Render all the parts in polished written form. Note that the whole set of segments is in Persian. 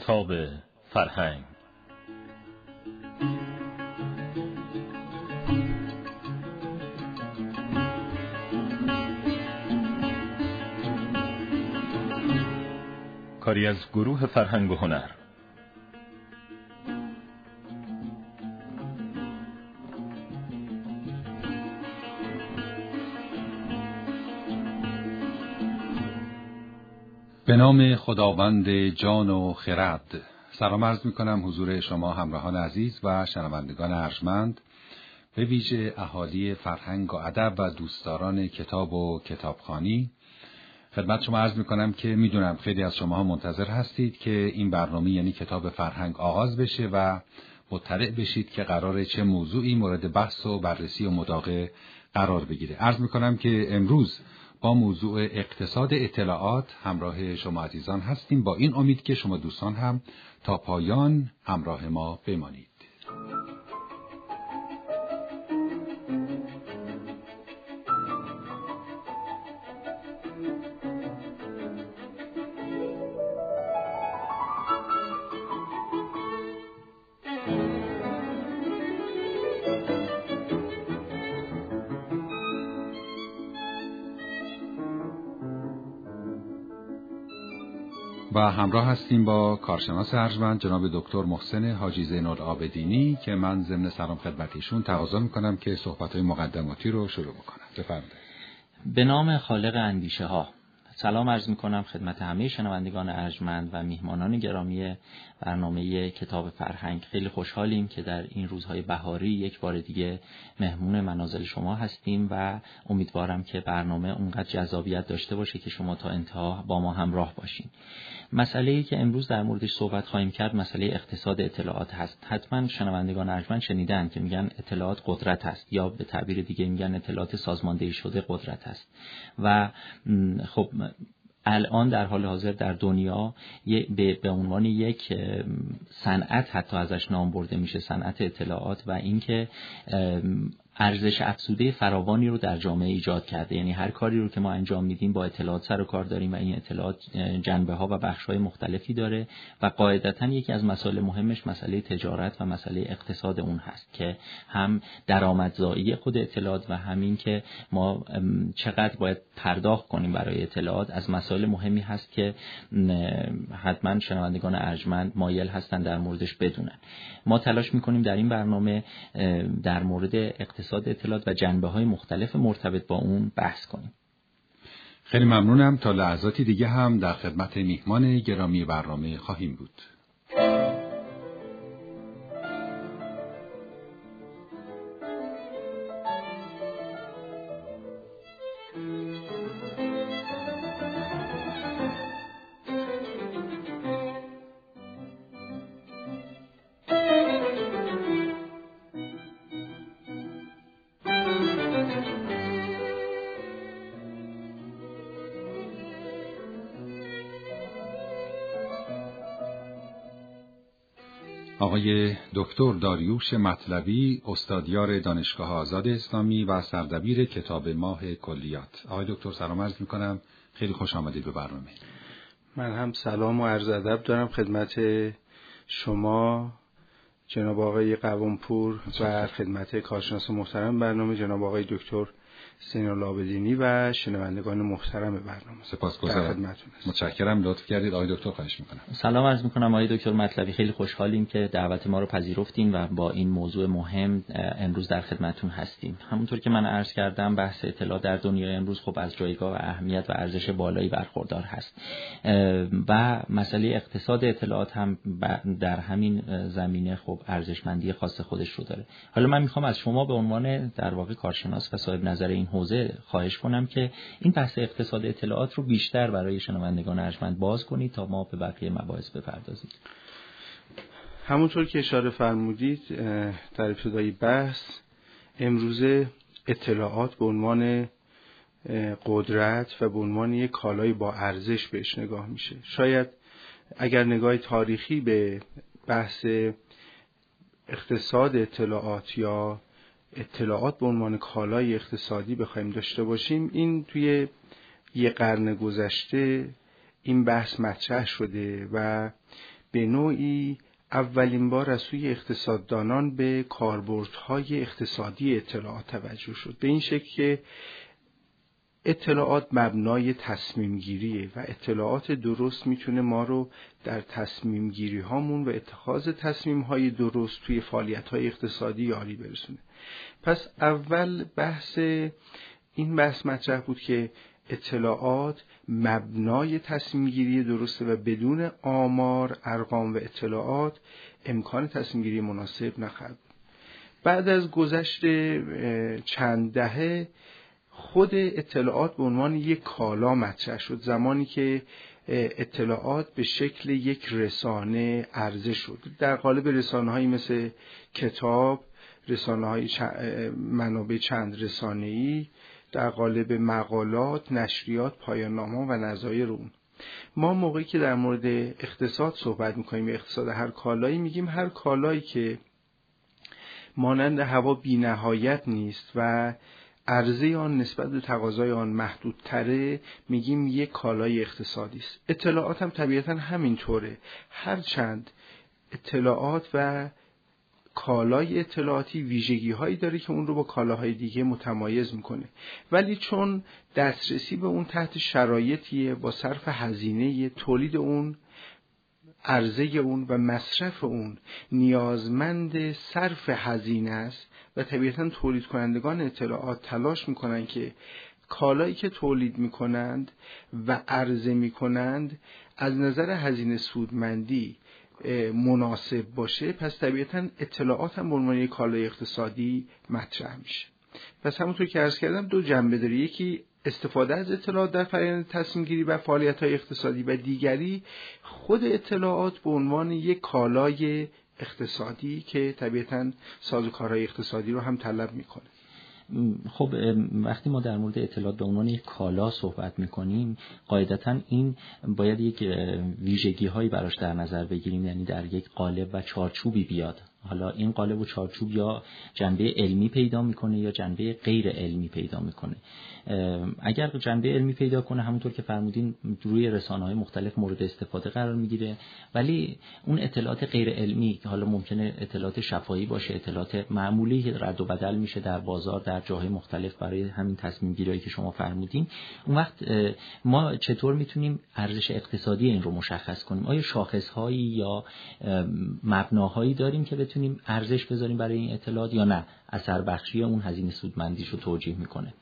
کتاب فرهنگ. کاری از گروه فرهنگ و هنر. به نام خداوند جان و خرد. سلام عرض می‌کنم حضور شما همراهان عزیز و شنوندگان ارجمند، به ویژه اهالی فرهنگ و ادب و دوستداران کتاب و کتابخوانی. خدمت شما عرض می‌کنم که می‌دونم خیلی از شما منتظر هستید که این برنامه یعنی کتاب فرهنگ آغاز بشه و مطلع بشید که قراره چه موضوعی مورد بحث و بررسی و مداقه قرار بگیره. عرض می‌کنم که امروز با موضوع اقتصاد اطلاعات همراه شما عزیزان هستیم، با این امید که شما دوستان هم تا پایان همراه ما بمانید. و همراه هستیم با کارشناس ارجمند جناب دکتر محسن حاجی زین‌العابدینی که من ضمن سلام خدمت ایشون تقاضا میکنم که صحبت‌های مقدماتی رو شروع بکنم. بفرمایید. به نام خالق اندیشه ها. سلام عرض میکنم خدمت همه شنوندگان ارجمند و میهمانان گرامی برنامه کتاب فرهنگ. خیلی خوشحالیم که در این روزهای بهاری یک بار دیگه مهمون منازل شما هستیم و امیدوارم که برنامه اونقدر جذابیت داشته باشه که شما تا انتها با ما همراه باشین. مسئله‌ای که امروز در موردش صحبت خواهیم کرد مسئله اقتصاد اطلاعات هست. حتما شنوندگان ارجمند شنیدن که میگن اطلاعات قدرت هست، یا به تعبیر دیگه میگن اطلاعات سازماندهی شده قدرت هست. و خب الان در حال حاضر در دنیا به عنوان یک صنعت حتی ازش نام برده میشه، صنعت اطلاعات، و اینکه ارزش افزوده فراوانی رو در جامعه ایجاد کرده. یعنی هر کاری رو که ما انجام میدیم با اطلاعات سر و کار داریم و این اطلاعات جنبه‌ها و بخش‌های مختلفی داره و قاعدتاً یکی از مسائل مهمش مسئله تجارت و مسئله اقتصاد اون هست که هم درآمدزایی خود اطلاعات و همین که ما چقدر باید پرداخت کنیم برای اطلاعات از مسائل مهمی هست که حتما شنوندگان ارجمند مایل هستن در موردش بدونن. ما تلاش می‌کنیم در این برنامه در مورد اقتصاد اطلاعات و جنبه‌های مختلف مرتبط با اون بحث کنیم. خیلی ممنونم. تا لحظاتی دیگه هم در خدمت میهمان گرامی برنامه خواهیم بود. آقای دکتر داریوش مطلبی، استادیار دانشگاه آزاد اسلامی و سردبیر کتاب ماه کلیات. آقای دکتر سلام عرض میکنم، خیلی خوش آمدید به برنامه. من هم سلام و عرض ادب دارم خدمت شما جناب آقای قوامپور و خدمت کارشناس محترم برنامه جناب آقای دکتر زین‌العابدینی و شنوندگان محترم برنامه. سپاسگزارم. متشکرم، لطف کردید. آقای دکتر خواهش میکنم. سلام عرض میکنم آقای دکتر مطلبی، خیلی خوشحالیم که دعوت ما رو پذیرفتین و با این موضوع مهم امروز در خدمتتون هستیم. همونطور که من عرض کردم بحث اطلاعات در دنیای امروز خب از جایگاه و اهمیت و ارزش بالایی برخوردار هست و مسئله اقتصاد اطلاعات هم در همین زمینه خب ارزشمندی خاص خودش رو داره. حالا من میخوام از شما به عنوان در واقع کارشناس و صاحب نظر این حوزه خواهش کنم که این بحث اقتصاد اطلاعات رو بیشتر برای شنوندگان ارجمند باز کنید تا ما به بقیه مباحث بپردازیم. همونطور که اشاره فرمودید در ابتدای بحث، امروزه اطلاعات به عنوان قدرت و به عنوان یک کالای با ارزش بهش نگاه میشه. شاید اگر نگاه تاریخی به بحث اقتصاد اطلاعات یا اطلاعات به عنوان کالای اقتصادی بخوایم داشته باشیم، این توی یه قرن گذشته این بحث مطرح شده و به نوعی اولین بار از سوی اقتصاددانان به کاربردهای اقتصادی اطلاعات توجه شد، به این شکل که اطلاعات مبنای تصمیم گیریه و اطلاعات درست میتونه ما رو در تصمیم گیری هامون و اتخاذ تصمیم های درست توی فعالیت های اقتصادی یاری برسونه. پس اول این بحث مطرح بود که اطلاعات مبنای تصمیم گیری درسته و بدون آمار، ارقام و اطلاعات امکان تصمیم گیری مناسب نخواهد. بعد از گذشت چند دهه خود اطلاعات به عنوان یک کالا مطرح شد، زمانی که اطلاعات به شکل یک رسانه عرضه شد در قالب رسانه‌هایی مثل کتاب، رسانه‌های منابع چند رسانه‌ای، در قالب مقالات، نشریات، پایان‌نامه‌ها و نظایر اون. ما موقعی که در مورد اقتصاد صحبت می‌کنیم، اقتصاد هر کالایی، میگیم هر کالایی که مانند هوا بی‌نهایت نیست و عرضه آن نسبت به تقاضای آن محدودتره، میگیم یک کالای اقتصادی است. اطلاعات هم طبیعتاً همینطوره. هرچند اطلاعات و کالای اطلاعاتی ویژگی هایی داره که اون رو با کالاهای دیگه متمایز میکنه، ولی چون دسترسی به اون تحت شرایطیه با صرف هزینه تولید اون، عرضه اون و مصرف اون نیازمند صرف هزینه است و طبیعتاً تولید کنندگان اطلاعات تلاش میکنن که کالایی که تولید میکنند و عرضه میکنند از نظر هزینه سودمندی مناسب باشه. پس طبیعتاً اطلاعات هم به عنوان یک کالای اقتصادی مطرح میشه. پس همونطور که عرض کردم دو جنبه داره، یکی استفاده از اطلاعات در فرآیند تصمیم گیری و فعالیت‌های اقتصادی و دیگری خود اطلاعات به عنوان یک کالای اقتصادی که طبیعتاً سازوکارهای اقتصادی رو هم طلب میکنه. خب وقتی ما در مورد اطلاعات به عنوان یک کالا صحبت میکنیم، قاعدتاً این باید یک ویژگی هایی براش در نظر بگیریم، یعنی در یک قالب و چارچوبی بیاد. حالا این قالب و چارچوب یا جنبه علمی پیدا میکنه یا جنبه غیر علمی پیدا میکنه. اگر جنبه علمی پیدا کنه، همونطور که فرمودین روی رسانه‌های مختلف مورد استفاده قرار میگیره، ولی اون اطلاعات غیر علمی که حالا ممکنه اطلاعات شفاهی باشه، اطلاعات معمولی که رد و بدل میشه در بازار در جاهای مختلف برای همین تصمیم گیریایی که شما فرمودین، اون وقت ما چطور میتونیم ارزش اقتصادی این رو مشخص کنیم؟ آیا شاخص‌هایی یا مبناهایی داریم که بتونیم ارزش بذاریم برای این اطلاعات یا نه اثر بخشی اون هزینه سودمندیش رو توجیه میکنه؟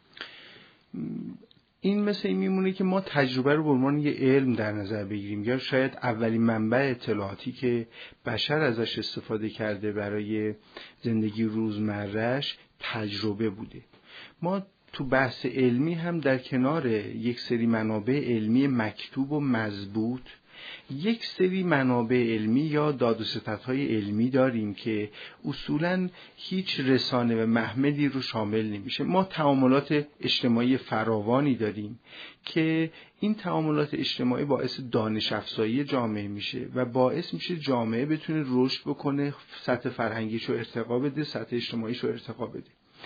این مثل این میمونه که ما تجربه رو به عنوان یه علم در نظر بگیریم، یا شاید اولین منبع اطلاعاتی که بشر ازش استفاده کرده برای زندگی روزمره‌اش تجربه بوده. ما تو بحث علمی هم در کنار یک سری منابع علمی مکتوب و مضبوط، یک سری منابع علمی یا داد و ستدهای علمی داریم که اصولاً هیچ رسانه و محملی رو شامل نمیشه. ما تعاملات اجتماعی فراوانی داریم که این تعاملات اجتماعی باعث دانش افزایی جامعه میشه و باعث میشه جامعه بتونه رشد بکنه، سطح فرهنگیشو ارتقا بده، سطح اجتماعیشو ارتقا بده.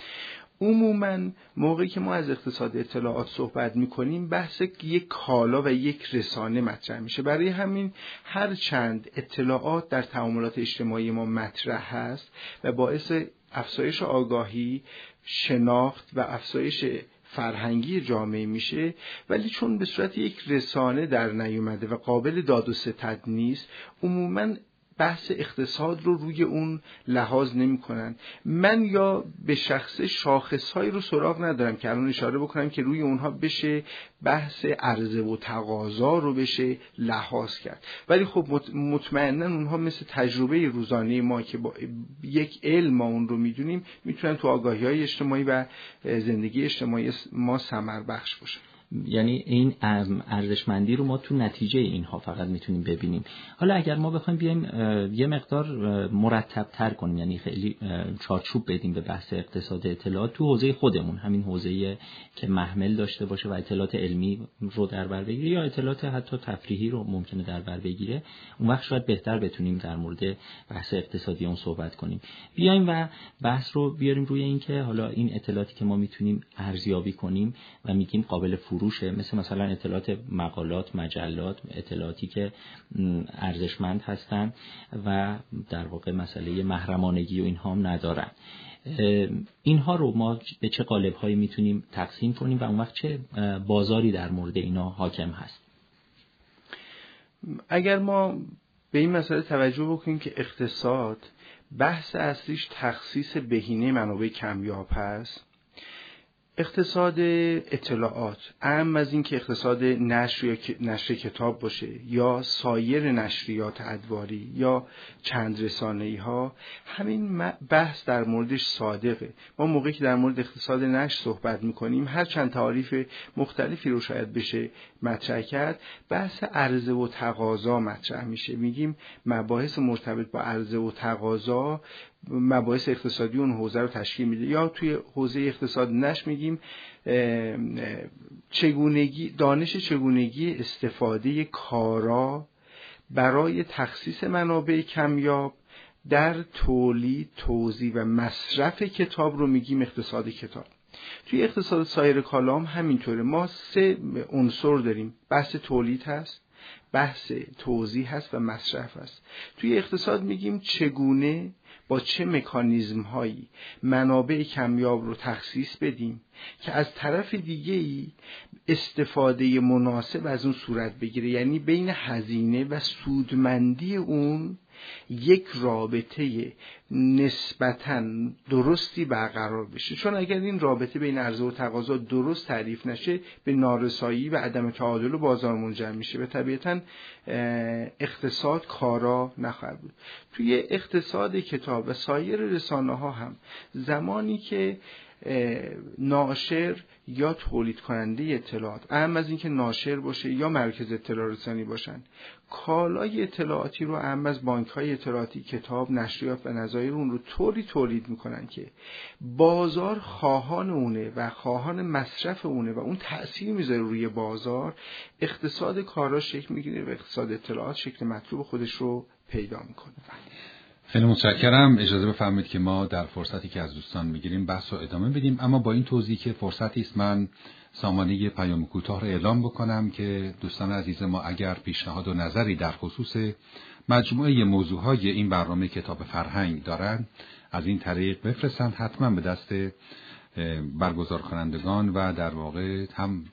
عموماً موقعی که ما از اقتصاد اطلاعات صحبت میکنیم بحث یک کالا و یک رسانه مطرح میشه. برای همین هر چند اطلاعات در تعاملات اجتماعی ما مطرح هست و باعث افزایش آگاهی، شناخت و افزایش فرهنگی جامعه میشه، ولی چون به صورت یک رسانه در نیومده و قابل داد و ستد نیست، عموماً بحث اقتصاد رو روی اون لحاظ نمی کنن. من یا به شخص شاخصهایی رو سراغ ندارم که الان اشاره بکنم که روی اونها بشه بحث عرضه و تقاضا رو بشه لحاظ کرد، ولی خب مطمئناً اونها مثل تجربه روزانه ما که با یک علم ما اون رو میدونیم میتونن تو آگاهی‌های اجتماعی و زندگی اجتماعی ما ثمر بخش باشن. یعنی این ارزشمندی رو ما تو نتیجه اینها فقط میتونیم ببینیم. حالا اگر ما بخوایم بیایم یه مقدار مرتب تر کنیم، یعنی خیلی چارچوب بدیم به بحث اقتصاد اطلاعات تو حوزه خودمون، همین حوزه‌ای که محمل داشته باشه و اطلاعات علمی رو در بر بگیره یا اطلاعات حتی تفریحی رو ممکنه در بر بگیره، اون وقت شاید بهتر بتونیم در مورد بحث اقتصادی اون صحبت کنیم. بیایم و بحث رو بیاریم روی این که حالا این اطلاعاتی که ما میتونیم ارزیابی کنیم و میگیم قابل فروش فروشه، مثل مثلا اطلاعات مقالات، مجلات، اطلاعاتی که ارزشمند هستن و در واقع مسئله محرمانگی و اینها هم ندارن. اینها رو ما به چه قالب‌هایی میتونیم تقسیم کنیم و اون وقت چه بازاری در مورد اینا حاکم هست؟ اگر ما به این مسئله توجه بکنیم که اقتصاد بحث اصلیش تخصیص بهینه منابع کمیاب هست، اقتصاد اطلاعات اهم از این که اقتصاد نشر کتاب باشه یا سایر نشریات ادواری یا چند رسانه‌ای ها، همین بحث در موردش صادقه. ما موقعی که در مورد اقتصاد نشر صحبت میکنیم، هر چند تعاریف مختلفی رو شاید بشه مطرح کرد، بحث عرضه و تقاضا مطرح میشه. میگیم مباحث مرتبط با عرضه و تقاضا مباحث اقتصادی اون حوزه رو تشکیل میده. یا توی حوزه اقتصاد نشر میگیم چگونگی استفاده کارا برای تخصیص منابع کمیاب در تولید، توزیع و مصرف کتاب رو میگیم اقتصاد کتاب. توی اقتصاد سایر کالام همینطوره. ما 3 عنصر داریم: بحث تولید هست، بحث توزیع هست و مصرف هست. توی اقتصاد میگیم چگونه با چه مکانیزم هایی منابع کمیاب رو تخصیص بدیم که از طرف دیگه‌ای استفاده مناسب از اون صورت بگیره، یعنی بین هزینه و سودمندی اون یک رابطه نسبتاً درستی برقرار بشه. چون اگر این رابطه بین عرضه و تقاضا درست تعریف نشه، به نارسایی و عدم تعادل بازار منجر میشه و طبیعتاً اقتصاد کارا نخواهد بود. توی اقتصاد کتاب و سایر رسانه ها هم زمانی که ناشر یا تولید کننده اطلاعات، اهم از این که ناشر باشه یا مرکز اطلاع رسانی باشن، کالای اطلاعاتی رو اهم از بانک‌های اطلاعاتی، کتاب، نشریات و نظایر اون رو طوری تولید میکنن که بازار خواهان اونه و خواهان مصرف اونه و اون تأثیر میذاره روی بازار. اقتصاد کارا شکل میگیره و اقتصاد اطلاعات شکل مطلوب خودش رو پیدا میکنه. خیلی متشکرم. اجازه بفرمایید که ما در فرصتی که از دوستان میگیریم بحث رو ادامه بدیم، اما با این توضیح که فرصتی است من سامانه پیام کوتاه رو اعلام بکنم که دوستان عزیز ما اگر پیشنهاد و نظری در خصوص مجموعه موضوعهای این برنامه کتاب فرهنگ دارن، از این طریق بفرستند. حتما به دست برگزار کنندگان و در واقع هم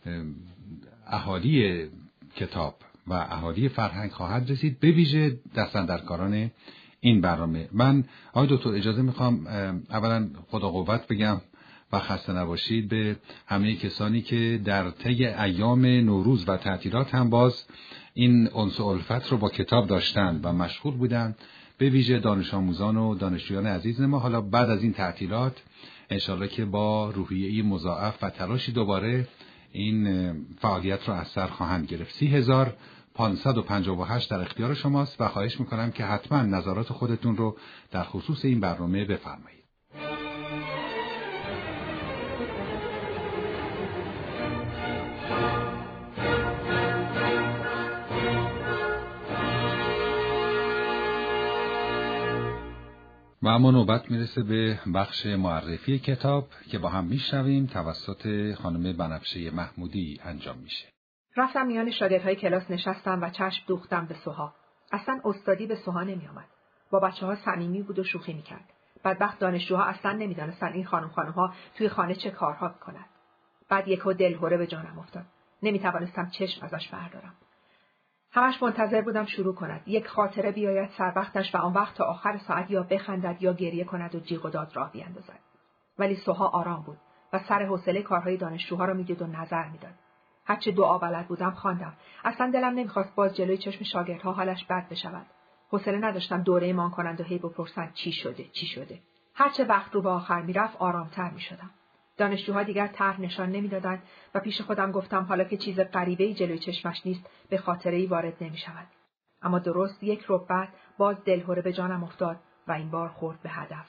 اهالی کتاب و اهالی فرهنگ خواهد رسید، به ویژه دستاندرکاران این برنامه. من آقای دکتر اجازه میخوام اولا خدا قوت بگم و خسته نباشید به همه کسانی که در طی ایام نوروز و تعطیلات هم باز این انس و الفت رو با کتاب داشتن و مشغول بودن، به ویژه دانش آموزان و دانشجویان عزیز ما. حالا بعد از این تعطیلات انشالله که با روحیه مضاعف و تلاشی دوباره این فعالیت رو از سر خواهند گرفت. 30,558 در اختیار شماست و خواهش میکنم که حتما نظرات خودتون رو در خصوص این برنامه بفرمایید. و اما نوبت میرسه به بخش معرفی کتاب که با هم میشنویم توسط خانم بنفشه محمودی انجام میشه. رفتم میان شاگردهای کلاس نشستم و چشم دوختم به سوها. اصلا استادی به سوها نمی آمد. با بچه‌ها صمیمی بود و شوخی میکرد. بدبخت دانشجوها اصلا نمیدانستن این خانم‌ها توی خانه چه کارها میکنن. بعد یکو دلهره به جانم افتاد. نمیتوانستم چشم ازش بردارم. همش منتظر بودم شروع کند. یک خاطره بیاید سر وقتش و آن وقت تا آخر ساعت یا بخندد یا گریه کند و جیغ و داد راه بیاندازد. ولی سوها آرام بود و سر حوصله کارهای دانشجوها را میدید و نظر میداد. هرچه دعا بلد بودم خواندم. اصلا دلم نمیخواست باز جلوی چشم شاگردها حالش بد بشود. حوصله نداشتم دوره مان کنند و هی بپرسند چی شده. هرچه وقت رو به آخر میرفت آرامتر میشدم. دانشجوها دیگر طرح نشان نمیدادند و پیش خودم گفتم حالا که چیز غریبه‌ای جلوی چشمش نیست به خاطره‌ای وارد نمیشود. اما درست یک ربع بعد باز دلهره به جانم افتاد و این بار خورد به هدف.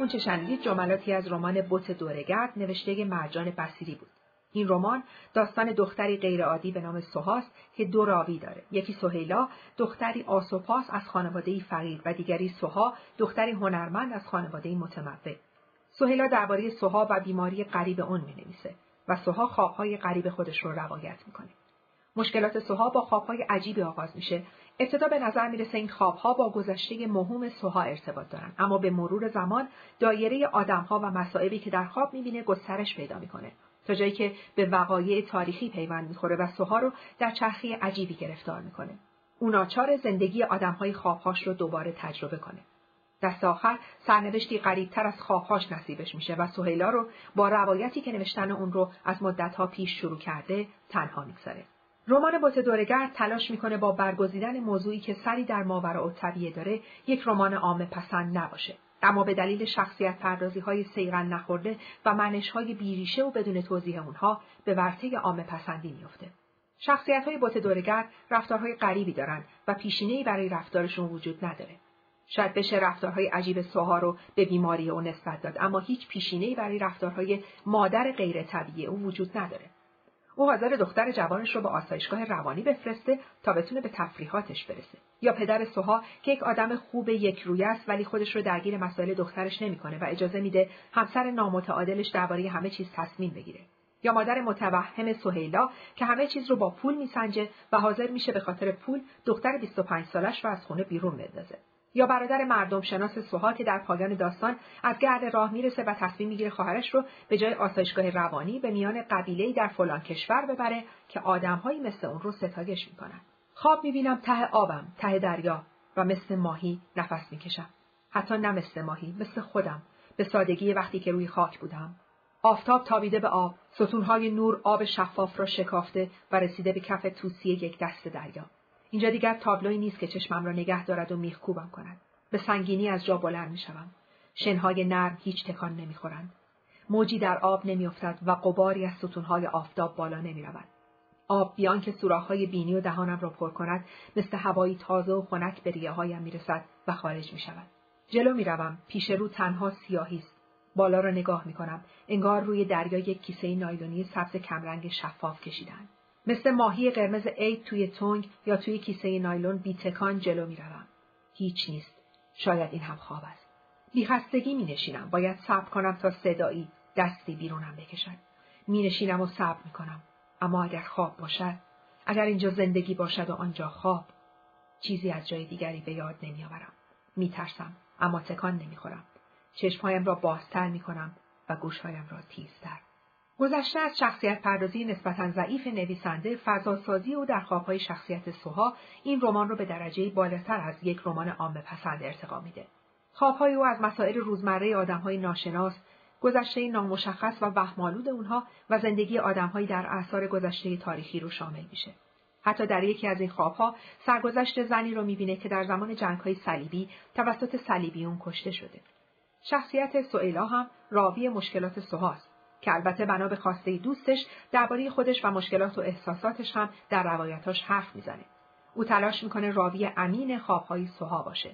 آنچه شنیدید جملاتی از رمان بت دوره‌گرد نوشته مرجان بصیری بود. این رمان داستان دختری غیرعادی به نام سوهاست که دو راوی داره. یکی سهیلا، دختری آسوپاس از خانواده‌ای فقیر و دیگری سوها، دختری هنرمند از خانواده‌ای متمول. سهیلا درباره سوها و بیماری غریب اون می‌نویسه و سوها خواب‌های غریب خودش رو روایت می‌کنه. مشکلات سوها با خواب‌های عجیبی آغاز میشه. ابتدا به نظر میرسه این خواب‌ها با گذشته موهوم سوها ارتباط دارن، اما به مرور زمان دایره آدم‌ها و مصائبی که در خواب می‌بینه گسترش پیدا می‌کنه تا جایی که به وقایع تاریخی پیوند می‌خوره و سوها رو در چرخه عجیبی گرفتار می‌کنه. اون ناچار زندگی آدم‌های خواب‌هاش رو دوباره تجربه کنه. دست آخر سرنوشتی غریب‌تر از خواب‌هاش نصیبش میشه و سهیلا رو با روایتی که نوشتن اون رو از مدت‌ها پیش شروع کرده تنها می‌گذاره. رمان بت دوره‌گرد تلاش میکنه با برگزیدن موضوعی که سری در ماوراءالطبیعه داره یک رمان عامه پسند نباشه، اما به دلیل شخصیت پردازی‌های سیغل نخورده و منش‌های بیریشه و بدون توضیح اونها به ورطه عامه پسندی میفته. شخصیت‌های بت دوره‌گرد رفتارهای غریبی دارن و پیشینه‌ای برای رفتارشون وجود نداره. شاید بشه رفتارهای عجیب سوها رو به بیماری او نسبت داد، اما هیچ پیشینه‌ای برای رفتارهای مادر غیر طبیعی او وجود نداره. او حاضر دختر جوانش رو به آسایشگاه روانی بفرسته تا بتونه به تفریحاتش برسه. یا پدر سوها که یک آدم خوب یک رویه است ولی خودش رو درگیر مسائل دخترش نمیکنه و اجازه میده همسر نامتعادلش درباره همه چیز تصمیم بگیره. یا مادر متوهم سهیلا که همه چیز رو با پول میسنجه و حاضر میشه به خاطر پول دختر 25 سالش رو از خونه بیرون بندازه. یا برادر مردم شناس سوها که در پایان داستان از گرد راه میرسه و تصمیم میگیره خواهرش رو به جای آسایشگاه روانی به میان قبیله‌ای در فلان کشور ببره که آدم‌هایی مثل اون رو ستایش میکنن. خواب میبینم ته آبم، ته دریا و مثل ماهی نفس میکشم. حتی نه مثل ماهی، مثل خودم، به سادگی وقتی که روی خاک بودم. آفتاب تابیده به آب، ستونهای نور آب شفاف را شکافته و رسیده به کف توسی یک دست دریا. اینجا دیگر تابلویی نیست که چشمم را نگه دارد و میخکوبم کند. به سنگینی از جا بلند میشوم. شنهای نرم هیچ تکان نمیخورند. موجی در آب نمیافتد و غباری از ستونهای آفتاب بالا نمیرود. آب بیان که سوراخ‌های بینی و دهانم را پر کند، مثل هوایی تازه و خنک به ریه‌هایم میرسد و خارج میشود. جلو میروم، پیش رو تنها سیاهی است. بالا را نگاه میکنم، انگار روی دریا یک کیسه نایلونی سبز کمرنگ شفاف کشیدند. مثل ماهی قرمز عید توی تنگ یا توی کیسه نایلون بی‌تکان جلو میروم. هیچ نیست. شاید این هم خواب است. بی‌خستگی می‌نشینم. باید صبر کنم تا صدایی دستی بیرونم بکشد. می‌نشینم و صبر می‌کنم. اما اگر خواب باشد، اگر اینجا زندگی باشد و آنجا خواب، چیزی از جای دیگری به یاد نمی‌آورم. می‌ترسم، اما تکان نمی‌خورم. چشم‌هایم را بازتر می‌کنم و گوش‌هایم را تیزتر. گذشته از شخصیت پردازی نسبتاً ضعیف نویسنده، فضاسازی او در خواب‌های شخصیت سوها این رمان را به درجه‌ای بالاتر از یک رمان عامه پسند ارتقا میده. خواب‌های او از مسائل روزمره آدم‌های ناشناس، گذشته نامشخص و وهم‌آلود اونها و زندگی آدم‌هایی در اثار گذشته تاریخی رو شامل میشه. حتی در یکی از این خواب‌ها سرگذشت زنی رو می‌بینه که در زمان جنگ‌های صلیبی توسط صلیبیون کشته شده. شخصیت سهیلا هم راوی مشکلات سوهاست که البته بنا به خواسته دوستش درباره خودش و مشکلات و احساساتش هم در روایتاش حرف میزنه. او تلاش میکنه راوی امین خواب‌های سوها باشه.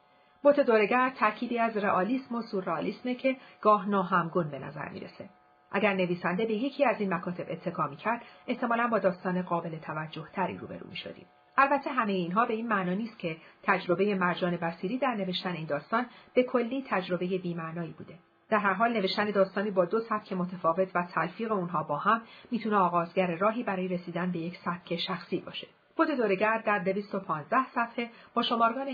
بت دوره‌گرد ترکیبی از رئالیسم و سورئالیسمه که گاه ناهمگون به نظر میرسه. اگر نویسنده به یکی از این مکاتب اتکا میکرد، احتمالاً با داستان قابل توجه تری روبرو میشدیم. البته همه اینها به این معنا نیست که تجربه مرجان بصیری در نوشتن این داستان به کلی تجربه بی‌معنایی بوده. در هر حال نوشتن داستانی با دو سبک متفاوت و تلفیق اونها با هم میتونه آغازگر راهی برای رسیدن به یک سبک شخصی باشه. بت دوره‌گرد در 215 صفحه با شمارگان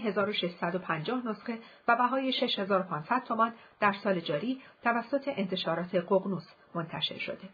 1650 نسخه و بهای 6500 تومان در سال جاری توسط انتشارات ققنوس منتشر شده.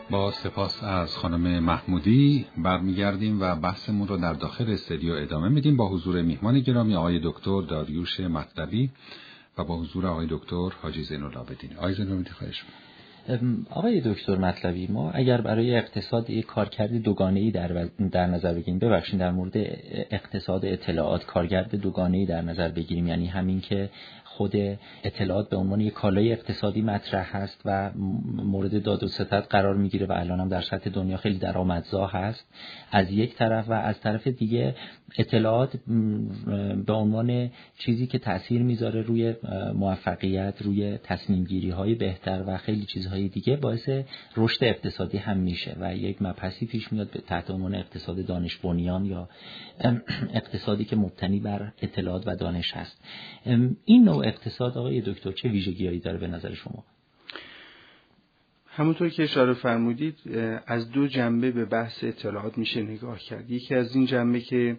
با سپاس از خانم محمودی برمیگردیم و بحثمون رو در داخل استودیو ادامه میدیم با حضور میهمان گرامی آقای دکتر داریوش مطلبی و با حضور آقای دکتر حاجی زین‌العابدین. آقای زین‌العابدین خواهش می‌کنم. آقای دکتر مطلبی، ما اگر برای اقتصاد یک کارکرد دوگانه‌ای در نظر بگیریم، ببخشید در مورد اقتصاد اطلاعات کارکرد دوگانه‌ای در نظر بگیریم، یعنی همین که خود اطلاعات به عنوان یک کالای اقتصادی مطرح هست و مورد داد و ستد قرار میگیره و الان هم در سطح دنیا خیلی درآمدزا هست از یک طرف، و از طرف دیگه اطلاعات به عنوان چیزی که تأثیر میذاره روی موفقیت، روی تصمیم گیری های بهتر و خیلی چیزهای دیگه، باعث رشد اقتصادی هم میشه و یک مبحثی پیش میاد تحت عنوان اقتصاد دانش بنیان یا اقتصادی که مبتنی بر اطلاعات و دانش هست. این نوع اقتصاد آقای دکتر چه ویژگی‌هایی داره به نظر شما؟ همونطور که اشاره فرمودید از دو جنبه به بحث اطلاعات میشه نگاه کرد. یکی از این جنبه که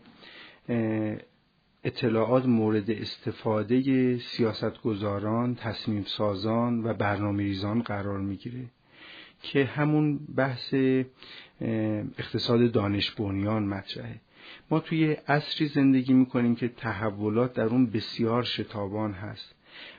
اطلاعات مورد استفاده سیاستگزاران، تصمیم سازان و برنامه‌ریزان قرار میگیره که همون بحث اقتصاد دانش بنیان مطرحه. ما توی عصری زندگی میکنیم که تحولات در اون بسیار شتابان هست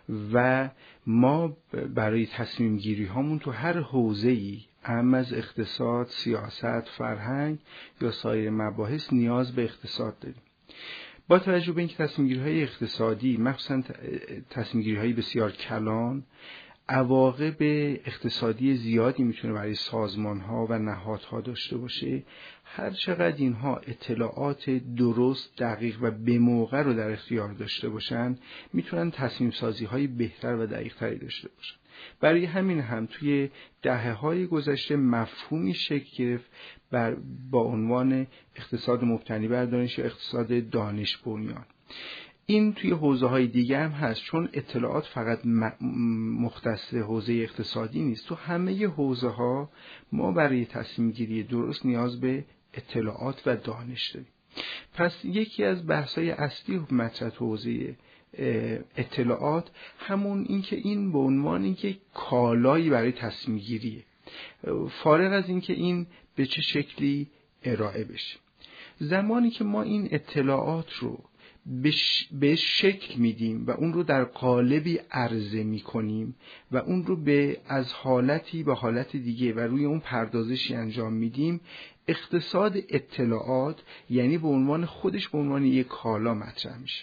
و ما برای تصمیم گیری هامون تو هر حوزه‌ای، اهم از اقتصاد، سیاست، فرهنگ یا سایر مباحث، نیاز به اقتصاد داریم. با توجه به اینکه تصمیم گیری های اقتصادی، مخصوصا تصمیم گیری های بسیار کلان، عواقب اقتصادی زیادی میتونه برای سازمان ها و نهادها داشته باشه، هر چقدر اینها اطلاعات درست، دقیق و به موقع رو در اختیار داشته باشن، میتونن تصمیم سازی های بهتر و دقیق تری داشته باشن. برای همین هم توی دهه‌های گذشته مفهومی شکل گرفت با عنوان اقتصاد مبتنی بر دانش یا اقتصاد دانش بنیان. این توی حوزه‌های دیگه هم هست، چون اطلاعات فقط مختص حوزه اقتصادی نیست. تو همه حوزه‌ها ما برای تصمیم گیری درست نیاز به اطلاعات و دانش داریم. پس یکی از بحث‌های اصلی مطرح حوزه اطلاعات همون این که این به عنوان اینکه کالایی برای تصمیم گیریه، فارغ از این که این به چه شکلی ارائه بشه. زمانی که ما این اطلاعات رو به شکل میدیم و اون رو در قالبی عرضه میکنیم و اون رو از حالتی به حالت دیگه و روی اون پردازشی انجام میدیم، اقتصاد اطلاعات یعنی به عنوان خودش به عنوان یک کالا مطرح میشه.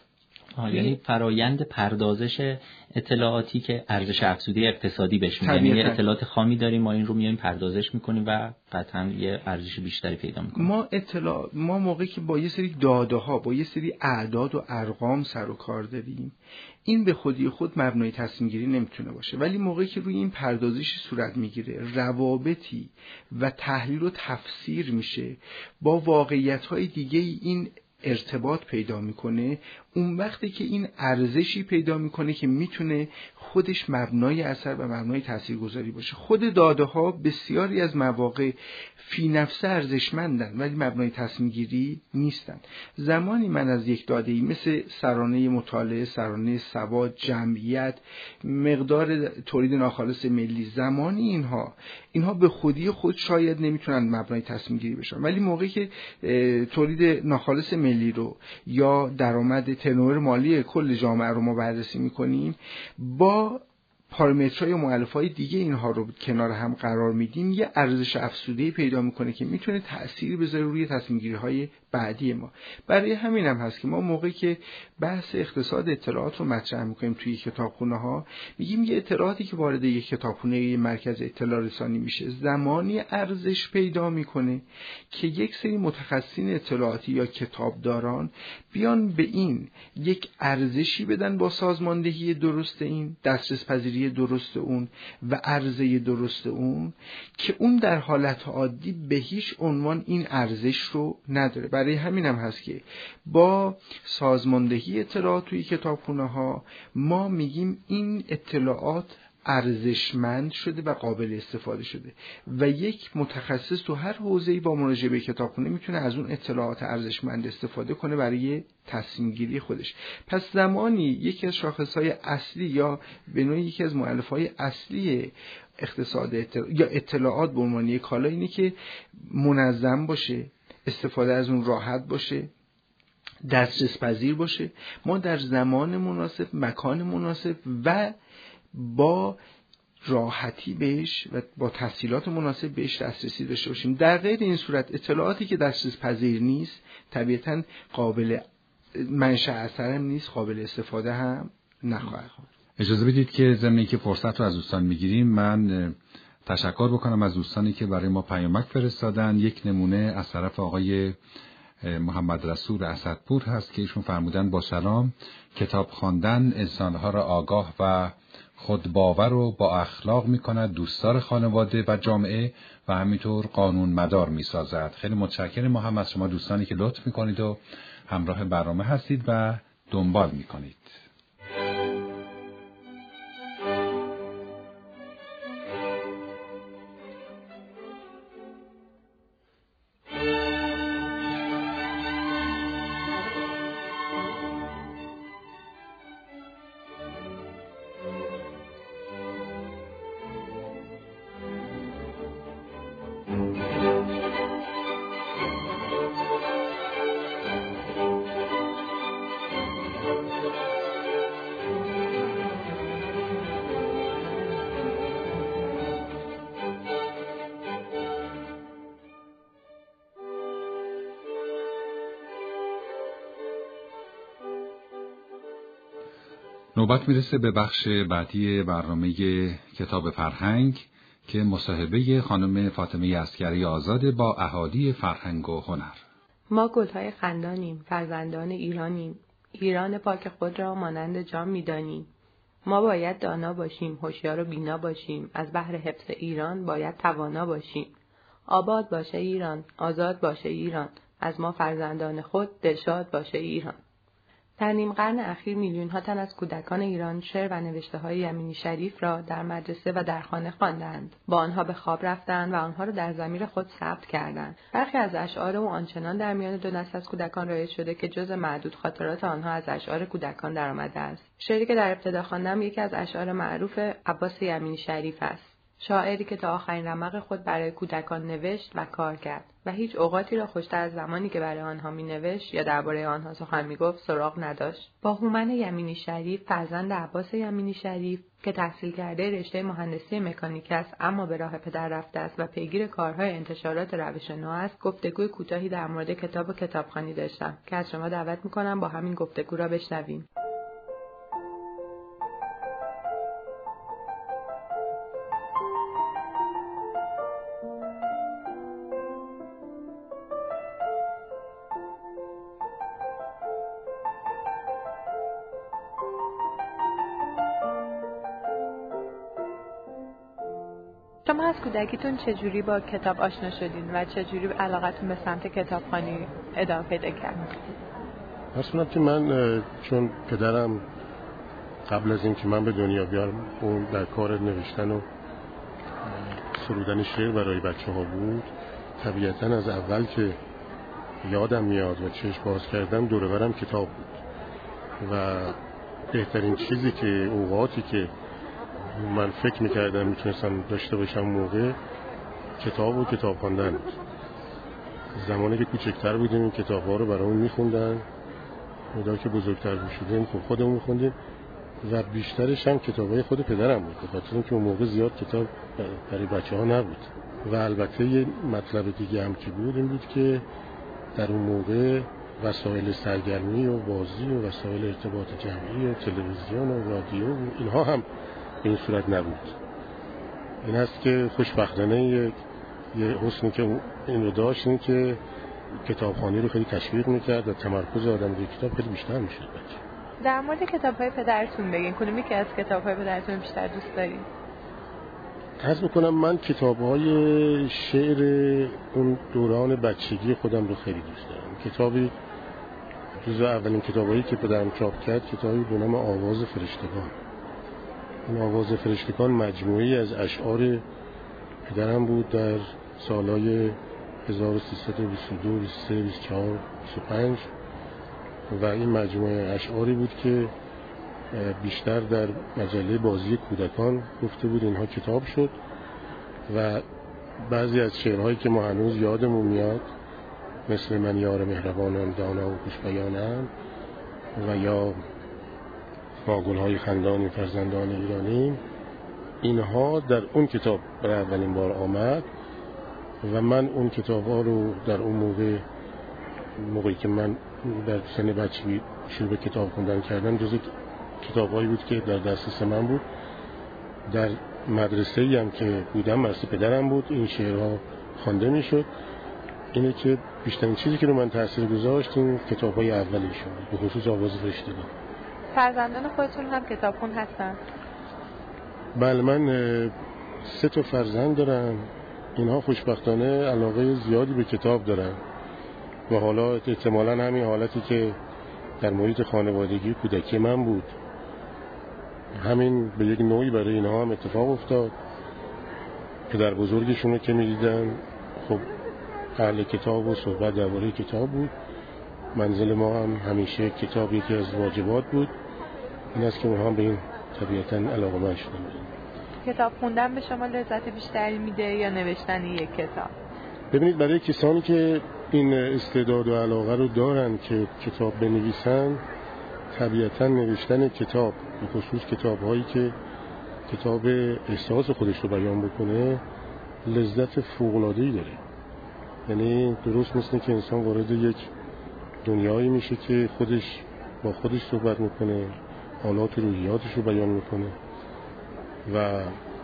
یعنی فرایند پردازش اطلاعاتی که ارزش افزوده اقتصادی بهش میگن. یعنی اطلاعات خامی داریم، ما این رو میایم پردازش میکنیم و قطعا یه ارزش بیشتری پیدا میکنیم. ما موقعی که با یه سری داده ها، با یه سری اعداد و ارقام سر و کار داریم، این به خودی خود مبنای تصمیم گیری نمیتونه باشه، ولی موقعی که روی این پردازشی صورت میگیره، روابطی و تحلیل و تفسیر میشه، با واقعیت‌های دیگه این ارتباط پیدا میکنه، اون وقتی که این ارزشی پیدا میکنه که میتونه خودش مبنای اثر و مبنای تاثیرگذاری باشه. خود داده ها بسیاری از مواقع فی نفسه ارزشمندن ولی مبنای تصمیم گیری نیستن. زمانی من از یک داده‌ای مثل سرانه مطالعه، سرانه سواد، جمعیت، مقدار تولید ناخالص ملی، زمانی اینها به خودی خود شاید نمیتونن مبنای تصمیم گیری بشن، ولی موقعی که تولید ناخالص ملی رو یا درآمد ترنوور مالی کل جامعه رو ما بررسی میکنیم، با پارامترهای و مؤلفه‌های دیگه اینها رو کنار هم قرار میدیم، یه ارزش افزوده‌ای پیدا میکنه که میتونه تأثیر بذاره روی تصمیم‌گیری‌های بعدی ما. برای همین هم هست که ما موقعی که بحث اقتصاد اطلاعات رو مطرح میکنیم توی کتابخونه‌ها، میگیم یه اطلاعاتی که وارد یک کتابخونه یا مرکز اطلاع رسانی میشه، زمانی ارزش پیدا میکنه که یک سری متخصصین اطلاعاتی یا کتابداران بیان به این یک ارزشی بدن با سازماندهی درست این، دسترس پذیری درست اون و عرضه درست اون، که اون در حالت عادی به هیچ عنوان این ارزش رو نداره. برای همین هم هست که با سازماندهی اطلاعات توی کتابخونه ها ما میگیم این اطلاعات ارزشمند شده و قابل استفاده شده و یک متخصص تو هر حوزه‌ای با مراجعه به کتابخونه میتونه از اون اطلاعات ارزشمند استفاده کنه برای تصمیم گیری خودش. پس زمانی یکی از شاخصهای اصلی یا به نوعی یکی از مؤلفه‌های اصلی اقتصاد یا اطلاعات به عنوان یک کالا اینه که منظم باشه، استفاده از اون راحت باشه، دسترس پذیر باشه، ما در زمان مناسب، مکان مناسب و با راحتی بهش و با تسهیلات مناسب بهش دسترسی داشته باشیم. در غیر این صورت اطلاعاتی که دسترس پذیر نیست طبیعتاً قابل منشأ اثر هم نیست، قابل استفاده هم نخواهد. اجازه بدید که ضمن اینکه فرصت رو از دوستان میگیریم من تشکر بکنم از دوستانی که برای ما پیامک فرستادن. یک نمونه از طرف آقای محمد رسول اسدپور هست که ایشون فرمودن با سلام، کتاب خواندن انسانها را آگاه و خودباور و با اخلاق میکند، دوستدار خانواده و جامعه و همینطور قانون مدار میسازد. خیلی متشکرم محمد از شما دوستانی که لطف میکنید و همراه برنامه هستید و دنبال میکنید. نوبت میرسه به بخش بعدی برنامه کتاب فرهنگ که مصاحبه خانم فاطمه عسکری آزاده با اهالی فرهنگ و هنر. ما گلهای خندانیم، فرزندان ایرانیم، ایران پاک خود را مانند جام میدانیم. ما باید دانا باشیم، هوشیار و بینا باشیم، از بحر حفظ ایران باید توانا باشیم. آباد باشه ایران، آزاد باشه ایران، از ما فرزندان خود دلشاد باشه ایران. در نیم قرن اخیر میلیون‌ها تن از کودکان ایران شعر و نوشته‌های یمینی شریف را در مدرسه و در خانه خواندند. با آنها به خواب رفتند و آنها را در ضمیر خود ثبت کردند. برخی از اشعار او آنچنان در میان دو نسل از کودکان رایج شده که جز معدود خاطرات آنها از اشعار کودکان درآمده است. شعری که در ابتدا خواندم یکی از اشعار معروف عباس یمینی شریف است. شاعری که تا آخرین رمق خود برای کودکان نوشت و کار کرد و هیچ اوقاتی را خوشتر از زمانی که برای آنها می‌نوشت یا درباره آنها سخن می‌گفت سراغ نداشت. با هومن یمینی شریف، فرزند عباس یمینی شریف که تحصیل کرده رشته مهندسی مکانیک است اما به راه پدر رفته است و پیگیر کارهای انتشارات روش نو است، گفتگوی کوتاهی در مورد کتاب و کتابخوانی داشتم که از شما دعوت می‌کنم با همین گفتگو را بشنویم. شما از کودکیتون چجوری با کتاب آشنا شدین و چجوری علاقتون به سمت کتابخوانی ادامه پیدا کرد؟ اصلا که من چون پدرم قبل از اینکه من به دنیا بیارم اون در کار نوشتن و سرودن شعر برای بچه‌ها بود، طبیعتاً از اول که یادم میاد و چشم باز کردم دور و برم کتاب بود و بهترین چیزی که اوقاتی که من فکر میکردم میتونستم داشته باشم موقع کتاب و کتاب خواندن بود. زمانی که کوچکتر بودیم این کتاب ها رو برامون میخوندن، مدام که بزرگتر بشدیم خب خودمون میخوندیم و بیشترش هم کتاب های خود پدرم بود، بخاطر اینکه اون موقع زیاد کتاب برای بچه ها نبود. و البته یه مطلب دیگه هم که بود این بود که در اون موقع وسایل سرگرمی و بازی و وسایل ارتباط جمعی و تلویزیون و رادیو و اینها هم به این صورت نبود. این هست که خوشبختانه یه حسنی که این رو داشت این که کتابخوانی رو خیلی تشویق میکرد و تمرکز آدم روی کتاب خیلی بیشتر میشد. در مورد کتاب‌های پدرتون بگین، کدومی که از کتاب‌های پدرتون بیشتر دوست دارین؟ عرض میکنم من کتاب‌های شعر اون دوران بچگی خودم رو خیلی دوست دارم. کتابی جزو اولین کتابایی که پدرم چاپ کرد کتابی به نام آواز فرشتگان این آواز فرشتگان مجموعی از اشعار پدرم بود در سالهای 1322 23 24 25 و این مجموعه اشعاری بود که بیشتر در مجله بازی کودکان گفته بود، اینها کتاب شد و بعضی از شعرهایی که ما هنوز یادمون میاد مثل من یار مهربانم دانا و خوشبیانم و یا ما گلهای خندانی فرزندان ایرانیم، اینها در اون کتاب برای اولین بار آمد و من اون کتاب ها رو در اون موقعی که من در سن بچگی شروع به کتاب خوندن کردم جز کتاب هایی بود که در دسترس من بود. در مدرسه‌ای هم که بودم مدرسه پدرم بود، این شعرها خوانده میشد. اینه که بیشترین چیزی که رو من تاثیر گذاشت این کتاب‌های اولیشون، به خصوص آواز فرشتگان. فرزندان خودتون هم کتابخون هستن؟ بله، من 3 تا فرزند دارم. اینها خوشبختانه علاقه زیادی به کتاب دارن و حالا احتمالاً همین حالتی که در محیط خانوادگی کودکی من بود همین به یک نوعی برای اینها هم اتفاق افتاد. پدر بزرگشون رو که می‌دیدن خب اهل کتاب و صحبت درباره کتاب بود. منزل ما هم همیشه کتاب یکی از واجبات بود. این است که اونها به این طبیعتاً علاقه‌مند شدن. کتاب خوندن به شما لذت بیشتری میده یا نوشتن یک کتاب؟ ببینید، برای کسانی که این استعداد و علاقه رو دارن که کتاب بنویسن، طبیعتاً نوشتن کتاب، به خصوص کتاب‌هایی که کتاب احساس خودش رو بیان بکنه، لذت فوق‌العاده‌ای داره. یعنی درست مثل که انسان وارد یک دنیایی میشه که با خودش صحبت میکنه، حالات و روحیاتش رو بیان میکنه و